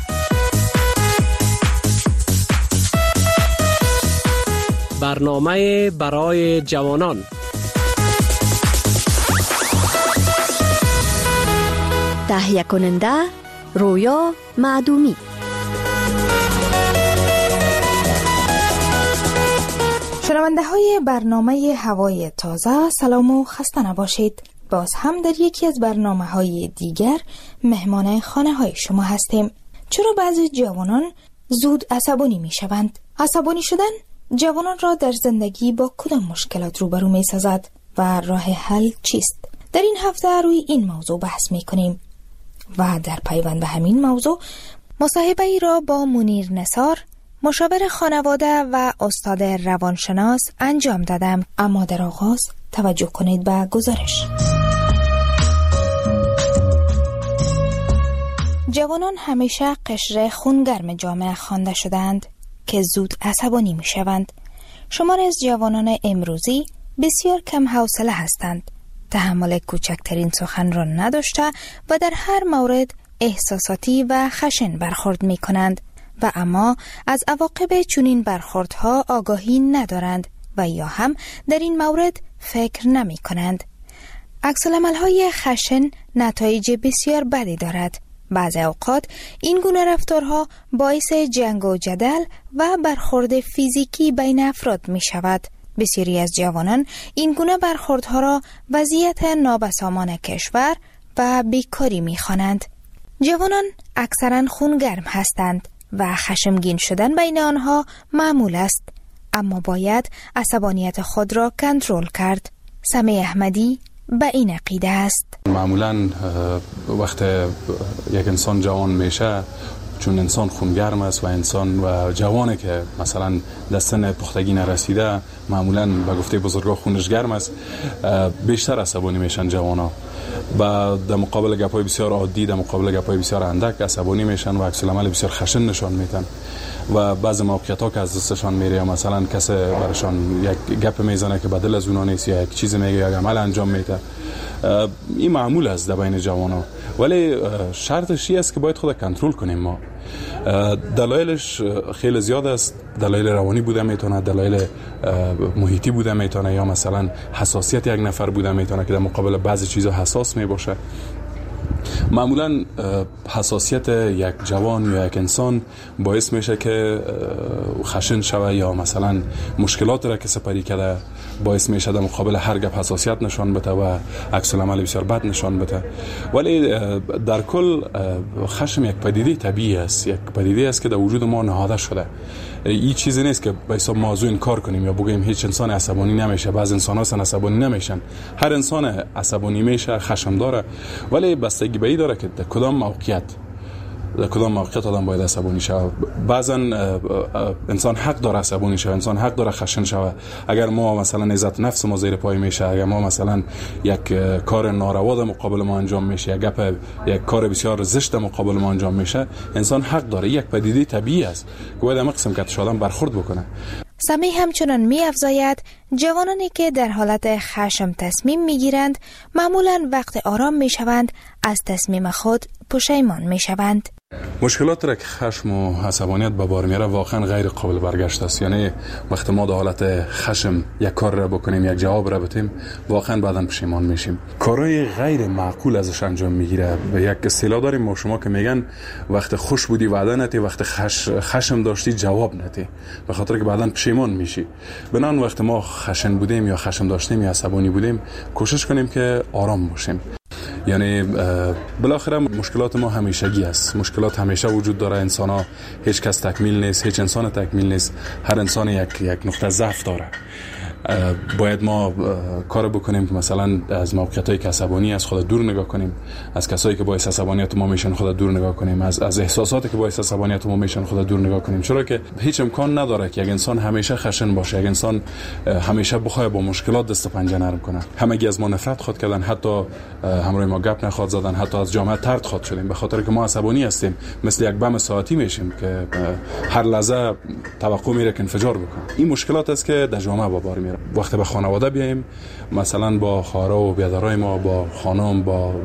برنامه برای جوانان. تهیه کننده رویا معدومی. شنونده های برنامه هوای تازه، سلام و خسته نباشید. باز هم در یکی از برنامه های دیگر مهمان خانه های شما هستیم. چرا بعضی جوانان زود عصبانی می شوند؟ عصبانی شدن جوانان را در زندگی با کدام مشکلات روبرو می سازد و راه حل چیست؟ در این هفته روی این موضوع بحث می کنیم و در پیوند به همین موضوع مصاحبه ای را با منیر نثار، مشاور خانواده و استاد روانشناس انجام دادم. اما در آغاز توجه کنید به گزارش. جوانان همیشه قشر خونگرم جامعه خوانده شدند که زود عصبانی می شوند. شمار از جوانان امروزی بسیار کم حوصله هستند. تحمل کوچکترین سخن را نداشته و در هر مورد احساساتی و خشن برخورد می کنند و اما از عواقب چنین برخوردها آگاهی ندارند و یا هم در این مورد فکر نمی کنند. عکس‌العمل‌های خشن نتایج بسیار بدی دارد. بعضی اوقات این گونه رفتارها باعث جنگ و جدل و برخورد فیزیکی بین افراد می شود. بسیاری از جوانان این گونه برخوردها را وضعیت نابسامان کشور و بیکاری می خوانند. جوانان اکثرا خونگرم هستند و خشمگین شدن بین آنها معمول است، اما باید عصبانیت خود را کنترل کرد. سمی احمدی به این عقیده است. معمولا وقت یک انسان جوان میشه، چون انسان خونگرم است و انسان و جوانه که مثلا در سن پختگی نرسیده، معمولا به گفته بزرگا خونش گرم است، بیشتر عصبانی میشن جوانا و در مقابل گپای بسیار عادی، در مقابل گپای بسیار اندک عصبانی میشن و عکس العمل بسیار خشن نشان میدن و بعضی موقعیت‌ها که از دستشان میره، مثلا کسی براشان یک گپ میزنه که بدل از اونها نیست یا یک چیز میگه یا عمل انجام میده. این معمول است در بین جوانا، ولی شرطش این است که باید خود کنترل کنیم. ما دلایلش خیلی زیاد است. دلایل روانی بوده میتونه، دلایل محیطی بوده میتونه، یا مثلا حساسیت یک نفر بوده میتونه که در مقابل بعضی چیزا حساس میباشه. معمولا حساسیت یک جوان یا یک انسان باعث میشه که خشن شوه یا مثلا مشکلات را که سپری کرده باعث میشه در مقابل هر گپ حساسیت نشان بده و عکس العمل بسیار بد نشان بده. ولی در کل خشم یک پدیده طبیعی است، یک پدیده است که در وجود ما نهاده شده. این چیزی نیست که به حساب موضوع انکار کنیم یا بگیم هیچ انسان عصبانی نمیشه. بعض انسان ها عصبانی نمیشن، هر انسان عصبانی میشه، خشم داره، ولی بستگی به این داره که در کدام موقعیت آدم باید عصبانی شود. بعضا انسان حق داره عصبانی شود، انسان حق داره خشن شود. اگر ما مثلا عزت نفس ما زیر پای میشه، اگر ما مثلا یک کار ناروا در مقابل ما انجام میشه، یک کار بسیار زشت در مقابل ما انجام میشه، انسان حق داره. یک پدیده طبیعی است که باید مقسم که آدم برخورد بکنه. سمی همچنان می افزاید جوانانی که در حالت خشم تصمیم می گیرند معمولا وقت آرام می شوند از تصمیم خود پشیمان می شوند. مشکلات را که خشم و عصبانیت به بار میاره واقعا غیر قابل برگشت است. یعنی وقتی ما در حالت خشم یک کار را بکنیم، یک جواب را بدیم، واقعا بعداً پشیمان میشیم. کارهای غیر معقول ازش انجام میگیره. و یک اصطلاح داریم ما شما که میگن وقت خوش بودی وعده نتی، وقت خشم داشتی جواب نتی، به خاطر که بعداً پشیمان میشی. بنان وقت ما خشن بودیم یا خشم داشتیم یا عصبانی بودیم، کوشش کنیم که آرام باشیم. یعنی بالاخره مشکلات ما همیشگی است. مشکلات همیشه وجود داره. انسان ها هیچ کس تکمیل نیست، هیچ انسان تکمیل نیست. هر انسان یک نقطه ضعف داره. باید ما کار بکنیم که مثلا از موقعیت‌های که عصبانی از خود دور نگاه کنیم، از کسایی که باعث عصبانیت ما میشن خود دور نگاه کنیم، از احساساتی که باعث عصبانیت ما میشن خود دور نگاه کنیم. چرا که هیچ امکان نداره که یک انسان همیشه خشن باشه، یک انسان همیشه بخواد با مشکلات دست پنجه نرم کنه. همگی از ما نفرت خود کردن، حتی همراه ما گپ نخواد زدن، حتی از جامعه طرد خود شدیم به خاطر که ما عصبانی هستیم. مثل یک بم ساعتی میشیم که هر لحظه توقع میره که انفجار بکنه. این مشکلات است که در جامعه با بار میاره. وقتی به خانواده بیایم، مثلا با خواهرها و برادرای ما، با خانم،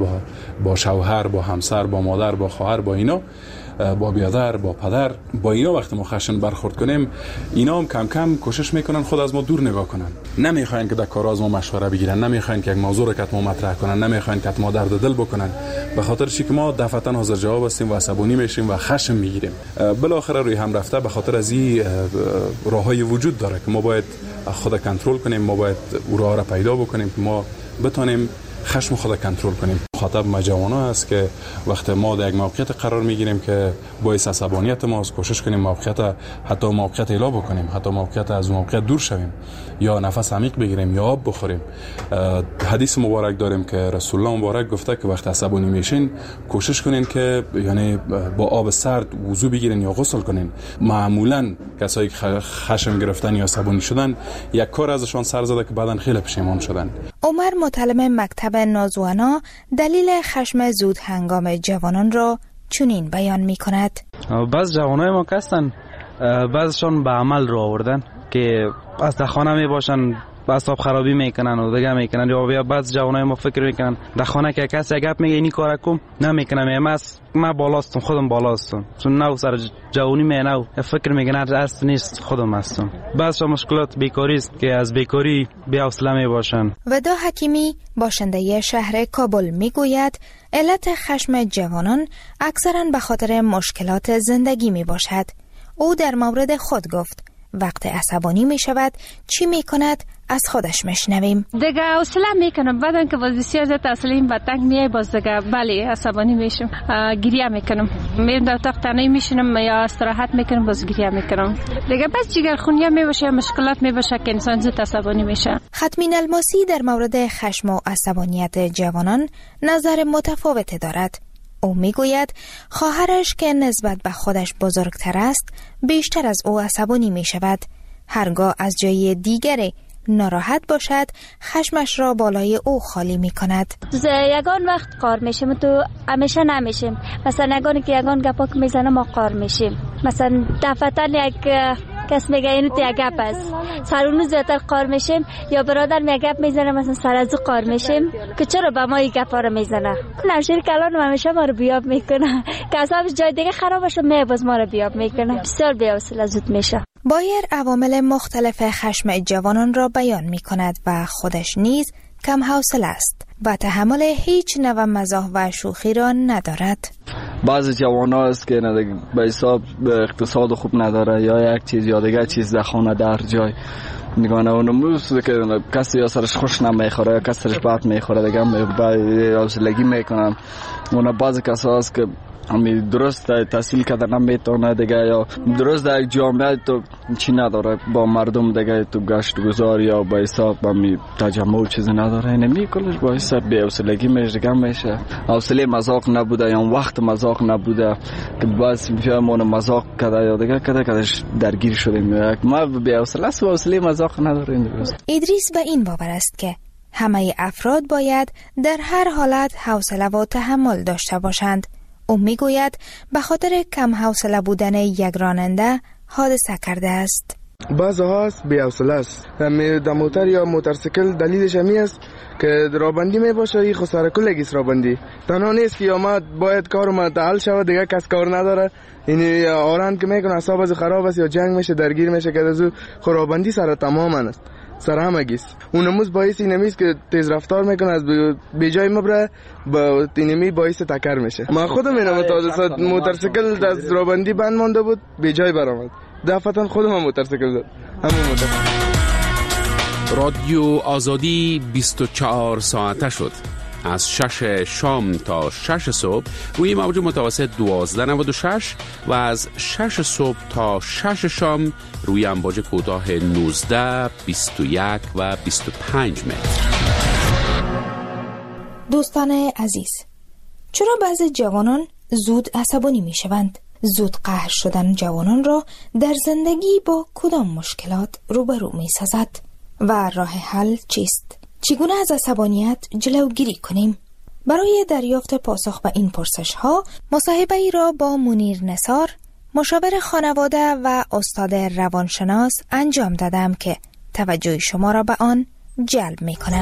با شوهر، با همسر، با مادر، با خواهر، با اینا، با برادر، با پدر، با اینا وقتی ما خشن برخورد کنیم، اینا هم کم کم کوشش میکنن خود از ما دور نگاه کنن. نمیخواین که در کار از ما مشوره بگیرن، نمیخواین که یک موضوع رو که ما مطرح کنن، نمیخواین که ما درد دل بکنن، به خاطر چی که ما دفعتا حاضر جواب هستیم و عصبانی میشیم و خشم میگیریم. بالاخره روی هم رفته به خاطر از این راههای وجود داره که ما باید خود کنترل کنیم، ما باید او راه را پیدا بکنیم که ما بتونیم خشم خود کنترل کنیم. مخاطب ما جوانا است که وقتی ما در یک موقعیت قرار میگیریم که باعث عصبانیت ماست، کوشش کنیم حتی موقعیت اعلام بکنیم، حتی موقعیت از موقعیت دور شویم، یا نفس عمیق بگیریم یا آب بخوریم. حدیث مبارک داریم که رسول الله مبارک گفته که وقتی عصبانی میشین کوشش کنین که یعنی با آب سرد وضو بگیرین یا غسل کنین. معمولا کسایی که خشم گرفتن یا عصبانی شدن یک کار ازشان سر زده که بعداً خیلی پشیمان شدن. عمر متعلم مکتب نازوانا دلیل خشم زود هنگام جوانان را چنین بیان می کند. بعض جوانای ما هستن، بعضشان به عمل رو آوردن که از در خانه می باشن اعصاب خرابی میکنن و دیگه میکنن، یا بعض جوانای ما فکر میکنن در خانه که کسی گپ میگه اینی کارا کن نمیکنم، من بالاستم، خودم بالاستم، چون نو سر جوانی مینو فکر میکنن اصل نیست، خودم هستم. بعض مشکلات بیکاری است که از بیکاری بی‌حوصله میباشن. ودا حکیمی باشنده شهر کابل میگوید علت خشم جوانان اکثرا به خاطر مشکلات زندگی میباشد. او در مورد خود گفت وقت عصبانی می شود چی می کند از خودش میشنویم. دیگه حوصله میکنم، بعدن که باز بسیار زیاد اصلیم و تنگ میای باز دیگه بله عصبانی میشم، گریه میکنم، میرم در اتاق تنهایی میشینم یا استراحت میکنم باز گریه میکنم. دیگه بس جگرخونی میباشه، مشکلات میباشه که انسان زود عصبانی میشه. ختمین الماسی در مورد خشم و عصبانیت جوانان نظر متفاوتی دارد. او میگوید خواهرش که نسبت به خودش بزرگتر است بیشتر از او عصبانی میشود. هرگاه از جای دیگری ناراحت باشد خشمش را بالای او خالی می کند. یگان وقت قار میشیم تو همیشه نمیشیم. مثلا یگان گپا که میزنه ما قار میشیم. مثلا دفتر یک کس میگه اینو تو یک گپ است سرونو زیادتر قار میشیم، یا برادر یک گپ میزنه مثلا سر از قار میشیم که چرا به ما یک گپا رو میزنه. نمشیر کلان همیشه ما رو بیاب میکنه که اصابش جای دیگه خراب بشه میباز ما رو بیاب میکنه. بسیار بی‌حوصله زود میشه. بایر عوامل مختلف خشم جوانان را بیان می کند و خودش نیز کم حوصله است و تحمل هیچ نوع مزاح و شوخی را ندارد. بعضی جوانان است که به حساب اقتصاد خوب نداره یا یک چیز یا دیگه چیز در خانه در جای میگونه اونم که کسی یا سرش خوش نمیخوره یا کسی سرش بد میخوره دیگه حوصلگی میکنن. اون بعضی کسا است که همی درست تحصیل کرده نمیتونه دیگه یا درست در یک جامعه تو چی نداره با مردم دیگه تو گشت گذار یا با حساب همی تجمع چیزی نداره اینمی کلش با حساب بی حوصلگی میشه میشه. حوصله مذاق نبوده یا وقت مذاق نبوده که بس میفهمونه مذاق کرده یا دیگه کدش درگیر شدیم. ما بی حوصله است و حوصله مذاق نداره. ادریس به این باور است که همه افراد باید در هر حالت حوصله و تحمل داشته باشند. او میگوید به خاطر کم حوصله بودن یک راننده حادثه کرده است. بعض هاست بی حوصله است. در موتر یا موتورسیکل دلیلش همی است که رابندی می باشه ای خساره کلگیست رابندی. تنها نیست که ما باید کار ما تعال شود دیگه کس کار نداره. این آرند که میکنه اعصاب از خراب است یا جنگ میشه درگیر میشه که از رابندی سر تمام است. سر همگیست. اونموز باعث اینمیست که تیز رفتار میکنه از به جای مبره با اینمی باعث تکر میشه. من خودم اینم تا موتورسیکل از رابندی بند مانده بود به جای برآمد. دفعتا خودم موتورسیکل زد. همون موتورسیکل. رادیو آزادی 24 ساعته شد. از 6 شام تا 6 صبح روی موج متوسط 1296 و از 6 صبح تا 6 شام روی امواج کوتاه 19 21 و 25 متر. دوستان عزیز، چرا بعضی جوانان زود عصبانی می شوند؟ زود قهر شدن جوانان را در زندگی با کدام مشکلات روبرو می سازد و راه حل چیست؟ چگونه از عصبانیت جلوگیری کنیم؟ برای دریافت پاسخ به این پرسش ها مصاحبه ای را با منیر نثار، مشاور خانواده و استاد روانشناس انجام دادم که توجه شما را به آن جلب می کنم.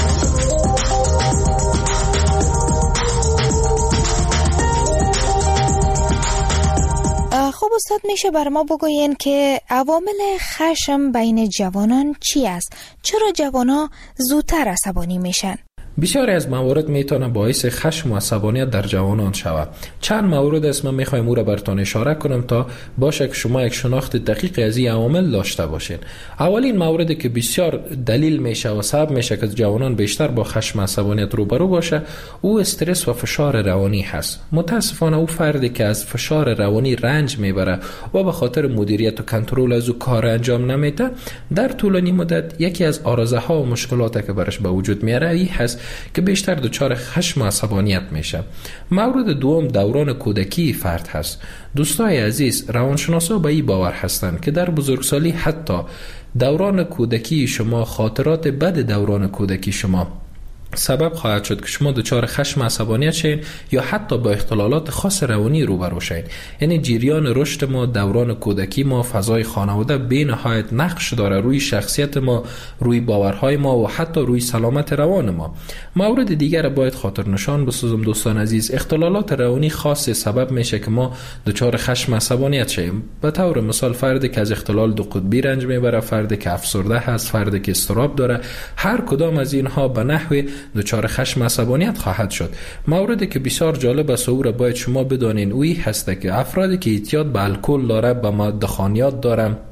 خب استاد، میشه بر ما بگوین که عوامل خشم بین جوانان چی است؟ چرا جوانان زودتر عصبانی میشن؟ بسیاری از موارد میتونه باعث خشم و عصبانیت در جوانان شود. چند مورد است من میخوایم او را براتون اشاره کنم تا باشه که شما یک شناخت دقیق از این عوامل داشته باشین. اولین موردی که بسیار دلیل میشه و سبب میشه که جوانان بیشتر با خشم و عصبانیت روبرو باشه، او استرس و فشار روانی هست. متاسفانه او فردی که از فشار روانی رنج میبره و به خاطر مدیریت و کنترل از او کار انجام نمیده، در طولانی مدت یکی از آرزه ها و مشکلاتی که برش به وجود میاره این هست که بیشتر دچار خشم و عصبانیت میشه. مورد دوم دوران کودکی فرد هست. دوستای عزیز، روانشناسا به این باور هستند که در بزرگسالی حتی دوران کودکی شما، خاطرات بد دوران کودکی شما سبب خواهد شد که شما دچار خشم و عصبانیت شین یا حتی با اختلالات خاص روانی روبرو شین. یعنی جریان رشد ما، دوران کودکی ما، فضای خانواده به نهایت نقش داره روی شخصیت ما، روی باورهای ما و حتی روی سلامت روان ما. مورد دیگر باید خاطر نشان بسازم دوستان عزیز، اختلالات روانی خاص سبب میشه که ما دچار خشم و عصبانیت شیم. به طور مثال فردی که از اختلال دو قطبی رنج میبره، فردی که افسرده هست، فردی که اضطراب داره، هر کدام از اینها به نحوی دچار خشم و عصبانیت خواهد شد. موردی که بسیار جالب است او را باید شما بدانین اوی هست که افرادی که اعتیاد به الکل داره، به ماده‌خوانیات داره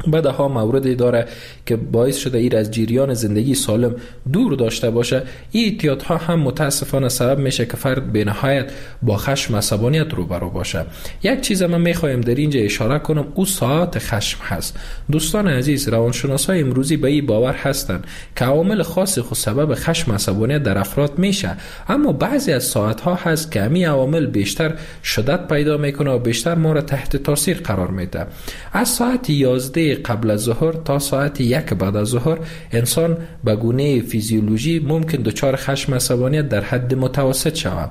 بعدها موردی داره که باعث شده ایر از جریان زندگی سالم دور داشته باشه. این احتیاط ها هم متاسفانه سبب میشه که فرد به نهایت با خشم عصبانیت روبرو باشه. یک چیز من میخوایم در اینجا اشاره کنم، او ساعت خشم هست. دوستان عزیز، روانشناسای امروزی به این باور هستند که عوامل خاصی خود سبب خشم عصبانیت در افراد میشه، اما بعضی از ساعت ها هست که همین عوامل بیشتر شدت پیدا میکنه و بیشتر ما را تحت تاثیر قرار میده. از ساعت 11 قبل از ظهر تا ساعت 1 بعد از ظهر انسان به گونه فیزیولوژی ممکن دچار خشم عصبانیت در حد متوسط شود.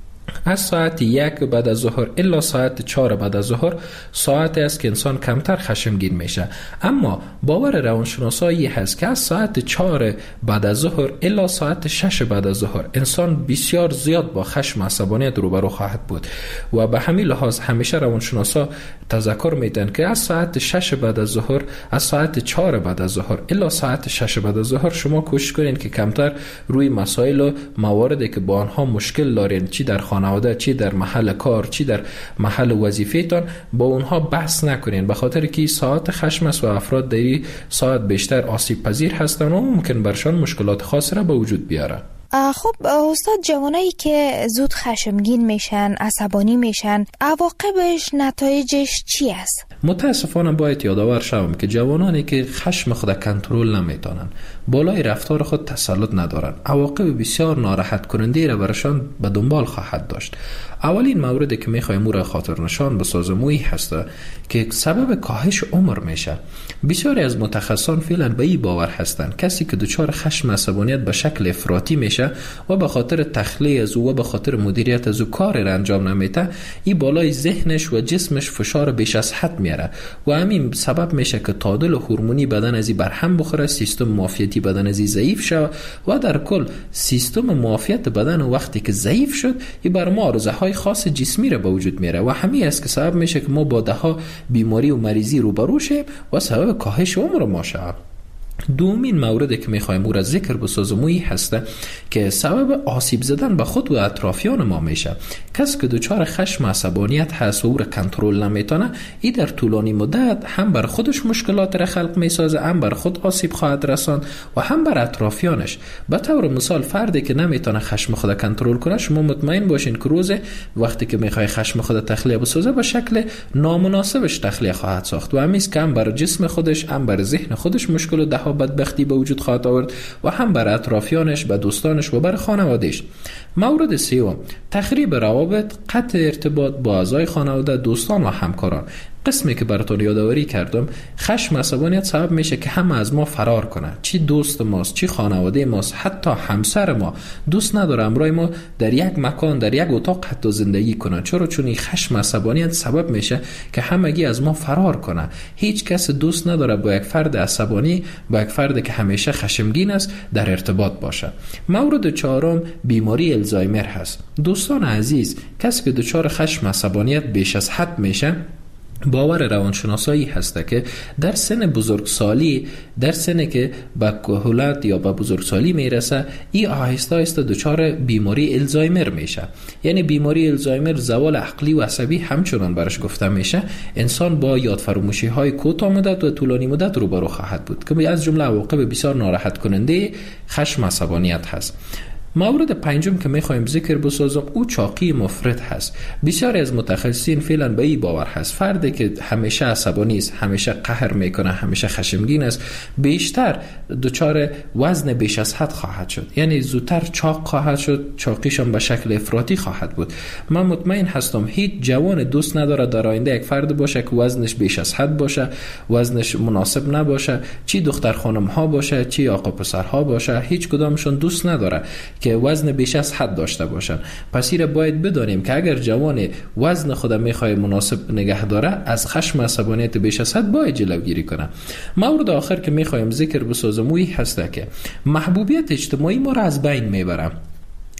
از ساعت 1 بعد از ظهر الا ساعت 4 بعد از ظهر ساعتی است که انسان کمتر خشمگین میشه. اما باور روانشناسایی هست که از ساعت 4 بعد از ظهر الا ساعت 6 بعد از ظهر انسان بسیار زیاد با خشم عصبانیت روبرو خواهد بود و به همین لحاظ همیشه روانشناسا تذکر میدن که از ساعت 6 بعد از ظهر، از ساعت 4 بعد از ظهر الا ساعت 6 بعد از ظهر شما کوشش کنین که کمتر روی مسائل و مواردی که با آنها مشکل دارین، چی در خانواده، چی در محل کار، چی در محل وظیفه‌تان، با اونها بحث نکنین، به خاطر که ساعت خشم است و افراد در این ساعت بیشتر آسیب پذیر هستند و ممکن برشان مشکلات خاصی را به وجود بیاره. خب استاد، جوانایی که زود خشمگین میشن، عصبانی میشن، عواقبش، نتایجش چی است؟ متاسفانه باید یادآور شوم که جوانانی که خشم خود کنترل نمیتونن، بالای رفتار خود تسلط ندارن، عواقب بسیار ناراحت کننده را برشان به دنبال خواهد داشت. اولین موردی که میخوایم او را خاطر نشان بسازم اویی هست که سبب کاهش عمر میشه. بسیاری از متخصصان فعلا به این باور هستند کسی که دچار خشم عصبانیت به شکل افراطی میشه و به خاطر تخلیه از او و به خاطر مدیریت از او کار را انجام نمیده، این بالای ذهنش و جسمش فشار بیش از حد میاره و همین سبب میشه که تعادل هورمونی بدن از این برهم بخوره، سیستم معافیتی بدن از این ضعیف شود و در کل سیستم معافیت بدن وقتی که ضعیف شد این بر ما آرزوهای خاص جسمی را به وجود میاره و همین است که سبب میشه که ما با دهها بیماری و مریضی روبرو شیم و سبب کاهش عمر ما شود. دومین موردی که میخوایم او را ذکر بسازم اویی هسته که سبب آسیب زدن به خود و اطرافیان ما میشه. کسی که دچار خشم عصبانیت هست و او را کنترل نمیتونه، این در طولانی مدت هم بر خودش مشکلات را خلق میسازه، هم بر خود آسیب خواهد رساند و هم بر اطرافیانش. به طور مثال فردی که نمیتونه خشم خود کنترل کنه، شما مطمئن باشین که روز وقتی که میخوای خشم خود تخلیه بسازه به شکل نامناسبش تخلیه خواهد ساخت و همیشه که هم بر جسم خودش هم بر ذهن خودش مشکل و دهها بدبختی به وجود خواهد آورد و هم بر اطرافیانش، به دوستانش و بر خانوادهش. مورد سوم، تخریب روابط، قطع ارتباط با اعضای خانواده، دوستان و همکاران. قسمی که براتون یادآوری کردم، خشم عصبانیت سبب میشه که همه از ما فرار کنه، چی دوست ماست، چی خانواده ماست، حتی همسر ما دوست نداره همراه ما در یک مکان، در یک اتاق حتی زندگی کنه. چرا؟ چون این خشم عصبانیت سبب میشه که همگی از ما فرار کنه. هیچ کس دوست نداره با یک فرد عصبانی، با یک فرد که همیشه خشمگین است در ارتباط باشه. مورد چهارم، بیماری الزایمر هست. دوستان عزیز، کسی که دچار خشم عصبانیت بیش از حد میشه، باور روانشناسایی هسته که در سن بزرگسالی، در سن که به کهولت یا به بزرگسالی میرسه، این آهسته آهسته دچار بیماری الزایمر میشه. یعنی بیماری الزایمر زوال عقلی و عصبی همچنان برش گفته میشه. انسان با یادفرموشی های کوتاه مدت و طولانی مدت روبرو خواهد بود که از جمله عواقب بسیار ناراحت کننده خشم عصبانیت هست. مورد پنجم که میخوایم ذکر بسازم او چاقی مفرط هست. بسیاری از متخصصین فعلا به این باور هست فردی که همیشه عصبانی است، همیشه قهر میکنه، همیشه خشمگین است، بیشتر دچار وزن بیش از حد خواهد شد، یعنی زودتر چاق خواهد شد، چاقیشان به شکل افراطی خواهد بود. من مطمئن هستم هیچ جوان دوست نداره در آینده یک فرد باشه که وزنش بیش از حد باشه، وزنش مناسب نباشه، چی دختر خانم ها باشه چی آقا پسر ها باشه، هیچ کدامشون دوست نداره که وزن بیش از حد داشته باشن. پس این باید بدانیم که اگر جوان وزن خود میخواد مناسب نگه داره، از خشم عصبانیت بیش از حد باید جلوگیری کنه. مورد آخر که میخوایم ذکر بسازم اویی هسته که محبوبیت اجتماعی ما را از بین میبره.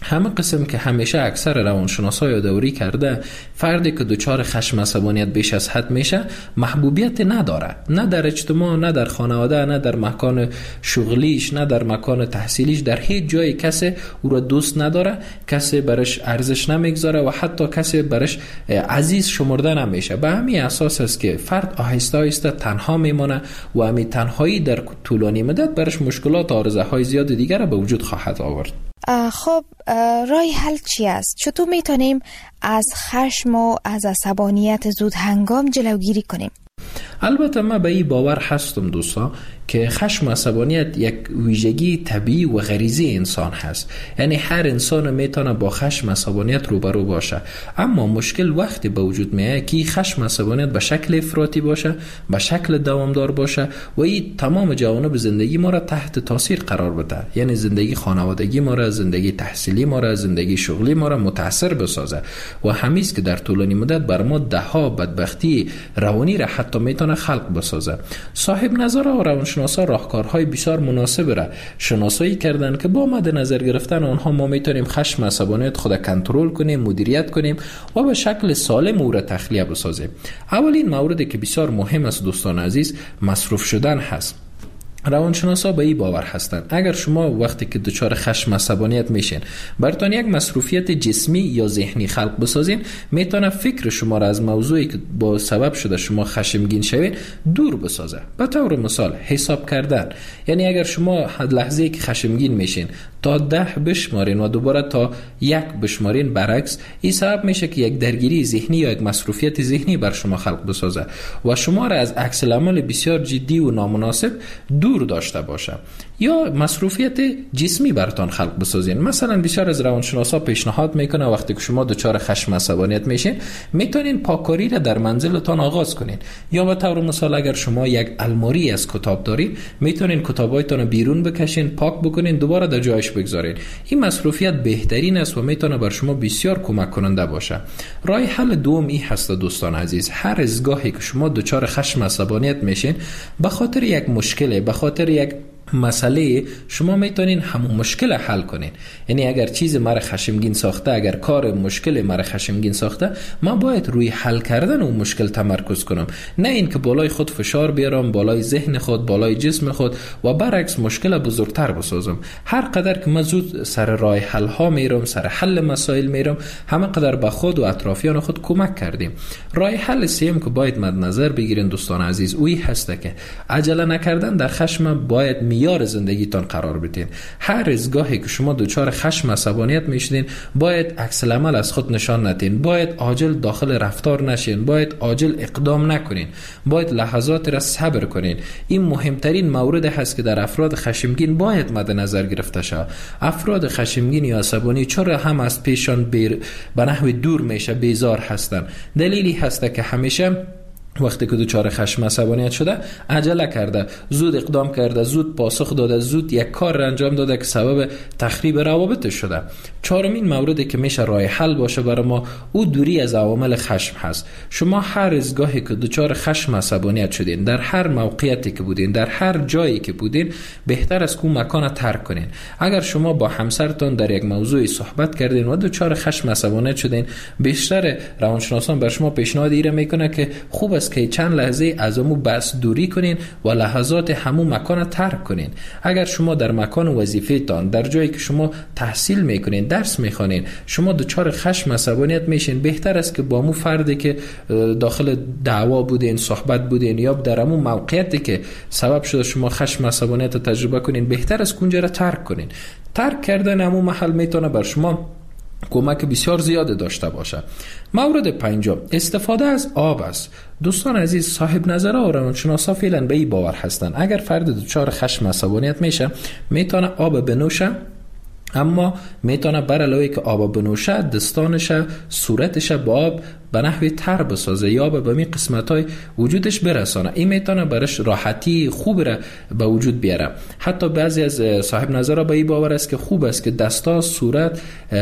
همه قسم که همیشه اکثر روانشناسا یادآوری کرده، فردی که دچار خشم عصبانیت بیش از حد میشه محبوبیت نداره، نه در اجتماع، نه در خانواده، نه در مکان شغلیش، نه در مکان تحصیلیش، در هیچ جای کسی او را دوست نداره، کسی برش ارزش نمیگذاره و حتی کسی برش عزیز شمرده نمیشه. به همین اساس است که فرد آهسته آهسته تنها میمونه و همین تنهایی در طولانی مدت برش مشکلات و آرزوهای زیاد دیگر به وجود خواهد آورد. خب راه حل چی است؟ چطور میتونیم از خشم و از عصبانیت زود هنگام جلوگیری کنیم؟ البته من به این باور هستم دوستا که خشم و عصبانیت یک ویژگی طبیعی و غریزی انسان هست. یعنی هر انسان میتونه با خشم و عصبانیت روبرو باشه، اما مشکل وقتی به وجود میاد که خشم و عصبانیت به شکل افراطی باشه، به شکل دوامدار باشه و این تمام جوانب زندگی ما را تحت تاثیر قرار بده. یعنی زندگی خانوادگی ما را، زندگی تحصیلی ما را، زندگی شغلی ما را متاثر بسازه و همیست که در طولانی مدت بر ما دهها بدبختی روانی را حتی میتونه خلق بسازه. صاحب نظر و روانشناسا راهکارهای بسیار مناسب را شناسایی کردن که با مد نظر گرفتن آنها ما میتونیم خشم و عصبانیت خود کنترل کنیم، مدیریت کنیم و به شکل سالم او را تخلیه بسازیم. اولین موردی که بسیار مهم است دوستان عزیز، مصروف شدن هست. روانشناسا به این باور هستند اگر شما وقتی که دچار خشم عصبانیت میشین براتون یک مصروفیت جسمی یا ذهنی خلق بسازین، میتونه فکر شما را از موضوعی که با سبب شده شما خشمگین شوید دور بسازه. به طور مثال حساب کردن، یعنی اگر شما لحظه‌ای که خشمگین میشین تا 10 بشمارین و دوباره تا 1 بشمارین، برعکس این سبب میشه که یک درگیری ذهنی یا یک مصروفیت ذهنی بر شما خلق بسازه و شما را از عکس العمل بسیار جدی و نامناسب دور داشته باشه. یا مصروفیت جسمی براتون خلق بسازین. مثلا بسیار از روانشناسا پیشنهاد میکنه وقتی که شما دچار خشم عصبانیت میشین میتونین پاککاری را در منزلتان آغاز کنین. یا به طور مثال اگر شما یک الماری از کتاب دارین میتونین کتابایتون رو بیرون بکشین، پاک بکنین، دوباره در جایش بگذارین. این مصروفیت بهترین است و میتونه بر شما بسیار کمک کننده باشه. راه حل دوم این هست دوستان عزیز، هر از گاهی که شما دچار خشم عصبانیت میشین به خاطر یک مشکل، به خاطر یک مسئله، شما میتونین همون مشکل حل کنین. یعنی اگر چیز مرا خشمگین ساخته، اگر کار مشکل مرا خشمگین ساخته، من باید روی حل کردن اون مشکل تمرکز کنم، نه این که بالای خود فشار بیارم، بالای ذهن خود، بالای جسم خود و برعکس مشکل بزرگتر بسازم. هر قدر که من زود سر راه حل ها میرم، سر حل مسائل میرم، همه قدر به خود و اطرافیان خود کمک کردیم. راه حل سوم که باید مد نظر بگیرین دوستان عزیز اوی هست که عجله نکردن در خشم باید معیار زندگیتان قرار بدین. هر از گاهی که شما دچار خشم عصبانیت میشین باید عکس العمل از خود نشان ندین، باید عاجل داخل رفتار نشین، باید عاجل اقدام نکنین، باید لحظات را صبر کنین. این مهمترین مورد هست که در افراد خشمگین باید مد نظر گرفته شود. افراد خشمگین یا عصبانی چرا هم از پیشان به نحو دور میشه، بیزار هستن؟ دلیلی هست که همیشه وقتی که دچار خشم عصبانیت شده عجله کرده، زود اقدام کرده، زود پاسخ داده، زود یک کار را انجام داده که سبب تخریب روابطش شده. چهارمین موردی که میشه راه حل باشه برای ما او دوری از عوامل خشم هست. شما هر از گاهی که دچار خشم عصبانیت شدین، در هر موقعیتی که بودین، در هر جایی که بودین، بهتر است که اون مکان ترک کنین. اگر شما با همسرتون در یک موضوعی صحبت کردین و دچار خشم عصبانیت شدین، بیشتر روانشناسان بر شما پیشنهاد ایره میکنه که خوب که چند لحظه از همون بحث دوری کنین و لحظات همون مکان ترک کنین. اگر شما در مکان وظیفه تان، در جایی که شما تحصیل میکنین، درس میخوانین، شما دچار خشم عصبانیت میشین، بهتر است که با مو فردی که داخل دعوا بودین، صحبت بودین یا در همون موقعیتی که سبب شده شما خشم عصبانیت تجربه کنین، بهتر است اونجا را ترک کنین. ترک کردن همون محل میتونه بر شما کمک بسیار زیاد داشته باشه. مورد پنجم استفاده از آب است. دوستان عزیز، صاحب نظرها و روانشناسا فعلا به این باور هستند اگر فرد دچار خشم عصبانیت میشه میتونه آب بنوشه، اما میتونه بر علاوه که آب بنوشه دستانش، صورتش با آب به نحوی تر بسازه یا به می قسمت‌های وجودش برسانه. این میتونه برش راحتی خوب را به وجود بیاره. حتی بعضی از صاحب نظرها به این باور است که خوب است که دستا، صورت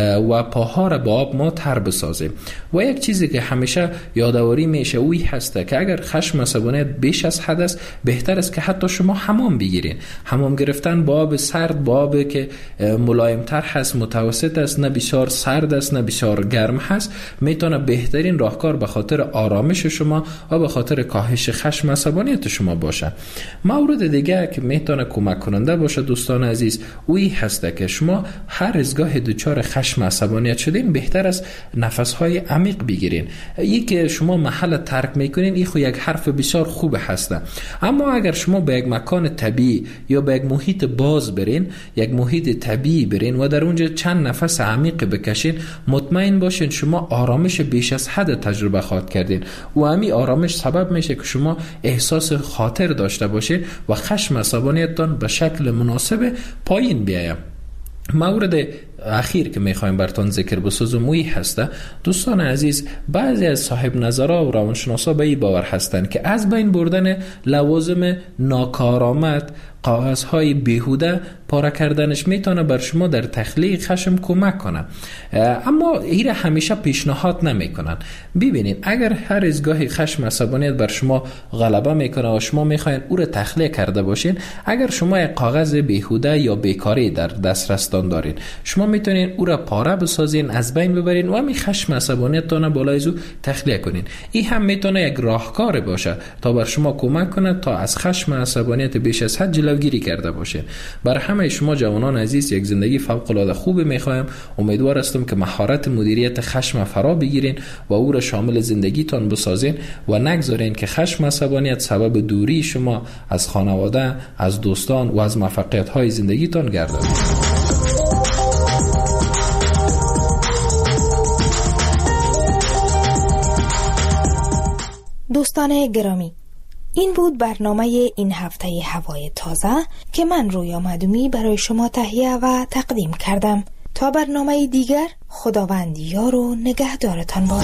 و پاها را با آب ما تر بسازیم. و یک چیزی که همیشه یادآوری میشه اوی هست که اگر خشم عصبانیت بیش از حد است، بهتر است که حتی شما حمام بگیرین. حمام گرفتن با آب سرد، با آب که ملایمتر هست، متوسط است، نه بسیار سرد است نه بسیار گرم هست، میتونه بهترین راهکار به خاطر آرامش شما و به خاطر کاهش خشم عصبانیت شما باشه. مورد دیگه که میتونه کمک کننده باشه دوستان عزیز، اوی هست که شما هر از گاه دچار خشم عصبانیت شدین، بهتر است نفس‌های عمیق بگیرین. این که شما محل ترک میکنین، این خو یک حرف بسیار خوب هسته. اما اگر شما به یک مکان طبیعی یا به یک محیط باز برین، یک محیط طبیعی برین و در اونجا چند نفس عمیق بکشین، مطمئن باشین شما آرامش بیش از حد تجربه خواهد کردین و همین آرامش سبب میشه که شما احساس خاطر داشته باشین و خشم عصبانیتتان به شکل مناسب پایین بیاید. مورد اخیر که میخوایم براتون ذکر بسازم اوی هسته دوستان عزیز، بعضی از صاحب نظرها و روانشناسا به این باور هستند که از بین بردن لوازم ناکارآمد، کاغذهای بیهوده پاره کردنش میتونه بر شما در تخلیق خشم کمک کنه، اما این همیشه پیشنهاد نمیکنن. ببینید اگر هر از گاهی خشم عصبانیت بر شما غلبه میکنه و شما میخواین او را تخلیه کرده باشین، اگر شما یک کاغذ بیهوده یا بیکاری در دسترستان دارین، شما میتونین او را پاره بسازین، از بین ببرین و همین خشم عصبانیتتان بالای از او تخلیه کنین. این هم میتونه یک راهکار باشه تا بر شما کمک کنه تا از خشم عصبانیت بیش از حد جلوگیری کرده باشین. بر همه شما جوانان عزیز یک زندگی فوق العاده خوب میخوایم. امیدوار هستم که مهارت مدیریت خشم فرا بگیرین و او را شامل زندگیتان بسازین و نگذارین که خشم عصبانیت سبب دوری شما از خانواده، از دوستان و از موفقیت‌های زندگیتان گردد. دوستان گرامی، این بود برنامه این هفته هوای تازه که من رویا معدومی برای شما تهیه و تقدیم کردم. تا برنامه دیگر، خداوند یار و نگهدارتان باد.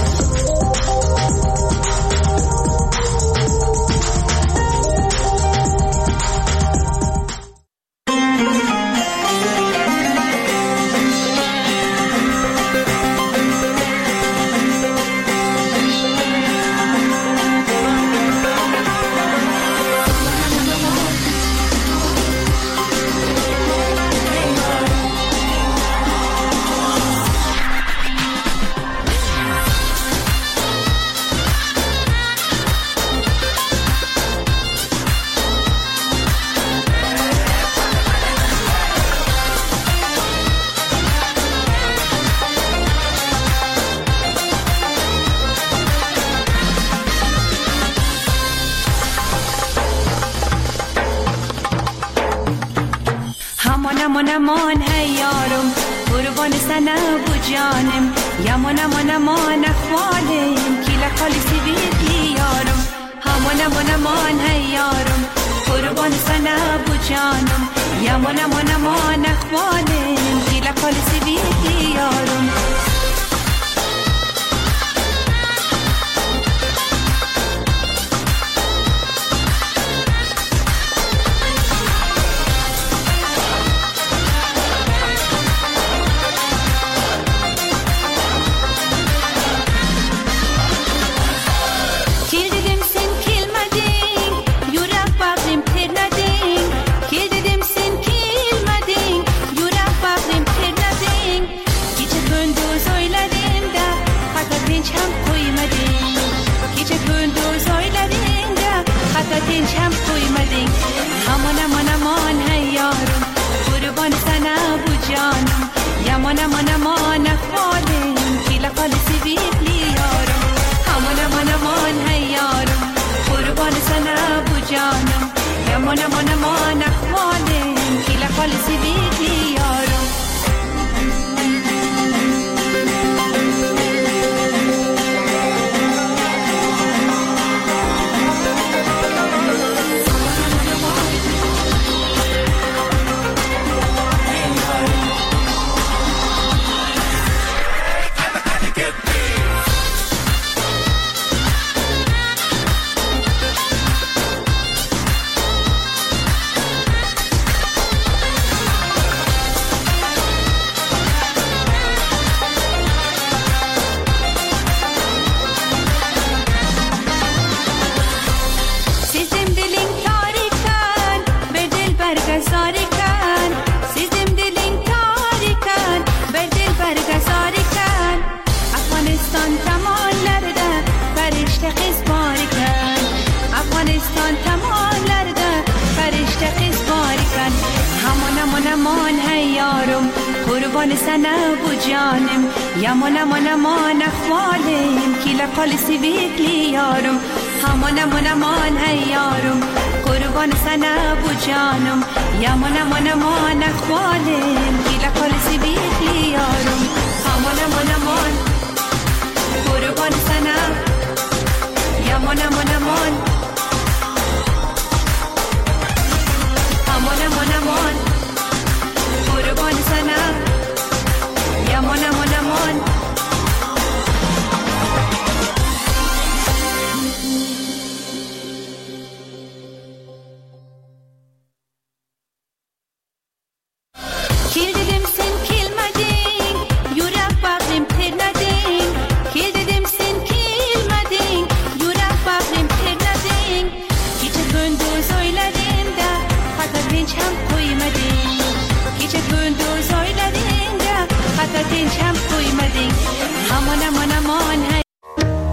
امان هی یارم قربان سنه بو جانم یمان امان اخوالم کیلا خالی سیبیدی یارم امان هی یارم قربان سنه بو جانم یمان امان اخوالم کیلا خالی سیبیدی یارم امان هی یارم قربان سنه بو جانم یمان امان اخوالم کیلا خالی سیبیدی یارم امان هی یارم قربان سنه بو جانم یمان امان اخوالم کیلا خالی سیبیدی یارم سنه بو جانم یمان امان امان اخوالم کی لقال سیبیک لیارم همان امان امان هیارم قربان سنه بو جانم یمان امان امان اخوالم کی لقال سیبیک لیارم همان امان امان قربان سنه یمان امان امان همان امان امان قربان سنه یمان امان امان Champ